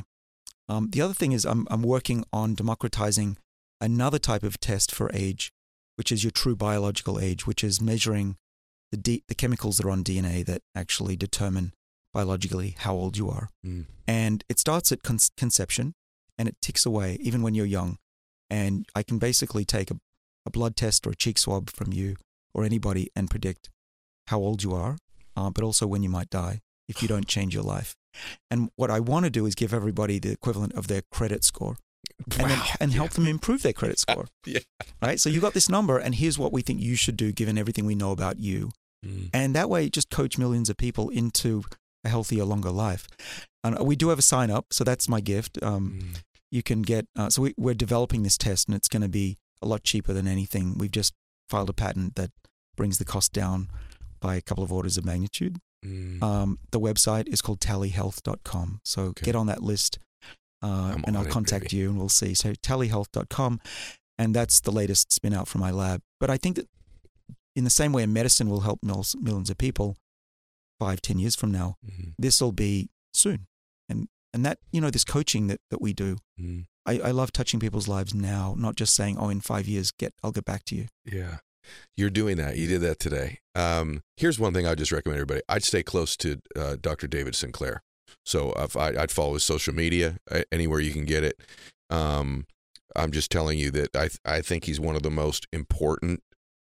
Um, the other thing is I'm I'm working on democratizing another type of test for age, which is your true biological age, which is measuring the D, the chemicals that are on D N A that actually determine biologically how old you are. Mm. And it starts at con- conception, and it ticks away even when you're young. And I can basically take a, a blood test or a cheek swab from you or anybody and predict how old you are, uh, but also when you might die if you don't change your life. And what I want to do is give everybody the equivalent of their credit score and, then, Wow. and help Yeah. them improve their credit score. Yeah. Right? So you got this number, and here's what we think you should do given everything we know about you. Mm. And that way, just coach millions of people into a healthier, longer life. And we do have a sign up, so that's my gift. Um, Mm. you can get, uh, so we, we're developing this test, and it's going to be a lot cheaper than anything. We've just filed a patent that brings the cost down by a couple of orders of magnitude. Mm. Um, the website is called tally health dot com. So Okay. get on that list, uh, I'm and on I'll it, contact baby. you and we'll see. So tally health dot com, and that's the latest spin out from my lab. But I think that in the same way medicine will help mil- millions of people five, ten years from now, Mhm. this will be soon. And and that, you know, this coaching that, that we do, Mm. I, I love touching people's lives now, not just saying, oh, in five years, get I'll get back to you. Yeah. You're doing that. You did that today. Um, here's one thing I just recommend everybody. I'd stay close to uh, Doctor David Sinclair. So if I, I'd follow his social media uh, anywhere you can get it. Um, I'm just telling you that I th- I think he's one of the most important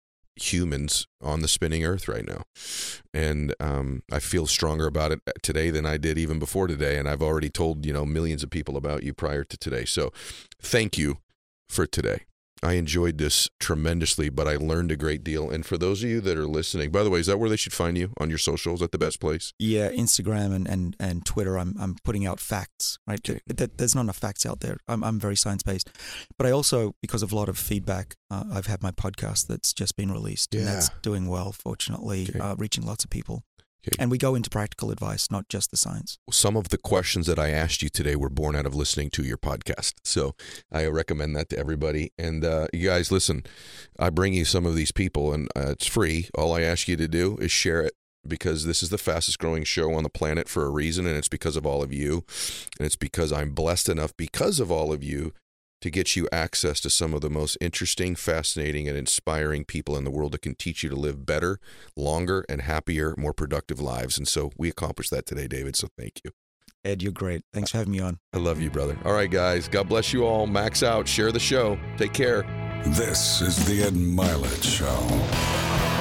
humans on the spinning earth right now. And um, I feel stronger about it today than I did even before today. And I've already told, you know, millions of people about you prior to today. So thank you for today. I enjoyed this tremendously, but I learned a great deal. And for those of you that are listening, by the way, is that where they should find you? On your socials? Is that the best place? Yeah, Instagram and, and, and Twitter, I'm I'm putting out facts, right? Okay. Th- th- There's not enough facts out there. I'm I'm very science-based. But I also, because of a lot of feedback, uh, I've had my podcast that's just been released. And that's Yeah. doing well, fortunately, Okay. uh, reaching lots of people. Okay. And we go into practical advice, not just the science. Some of the questions that I asked you today were born out of listening to your podcast. So I recommend that to everybody. And uh, you guys, listen, I bring you some of these people, and uh, it's free. All I ask you to do is share it, because this is the fastest growing show on the planet for a reason, and it's because of all of you. And it's because I'm blessed enough, because of all of you, to get you access to some of the most interesting, fascinating, and inspiring people in the world that can teach you to live better, longer, and happier, more productive lives. And so we accomplished that today, David. So thank you. Ed, you're great. Thanks for having me on. I love you, brother. All right, guys. God bless you all. Max out. Share the show. Take care. This is the Ed Milet Show.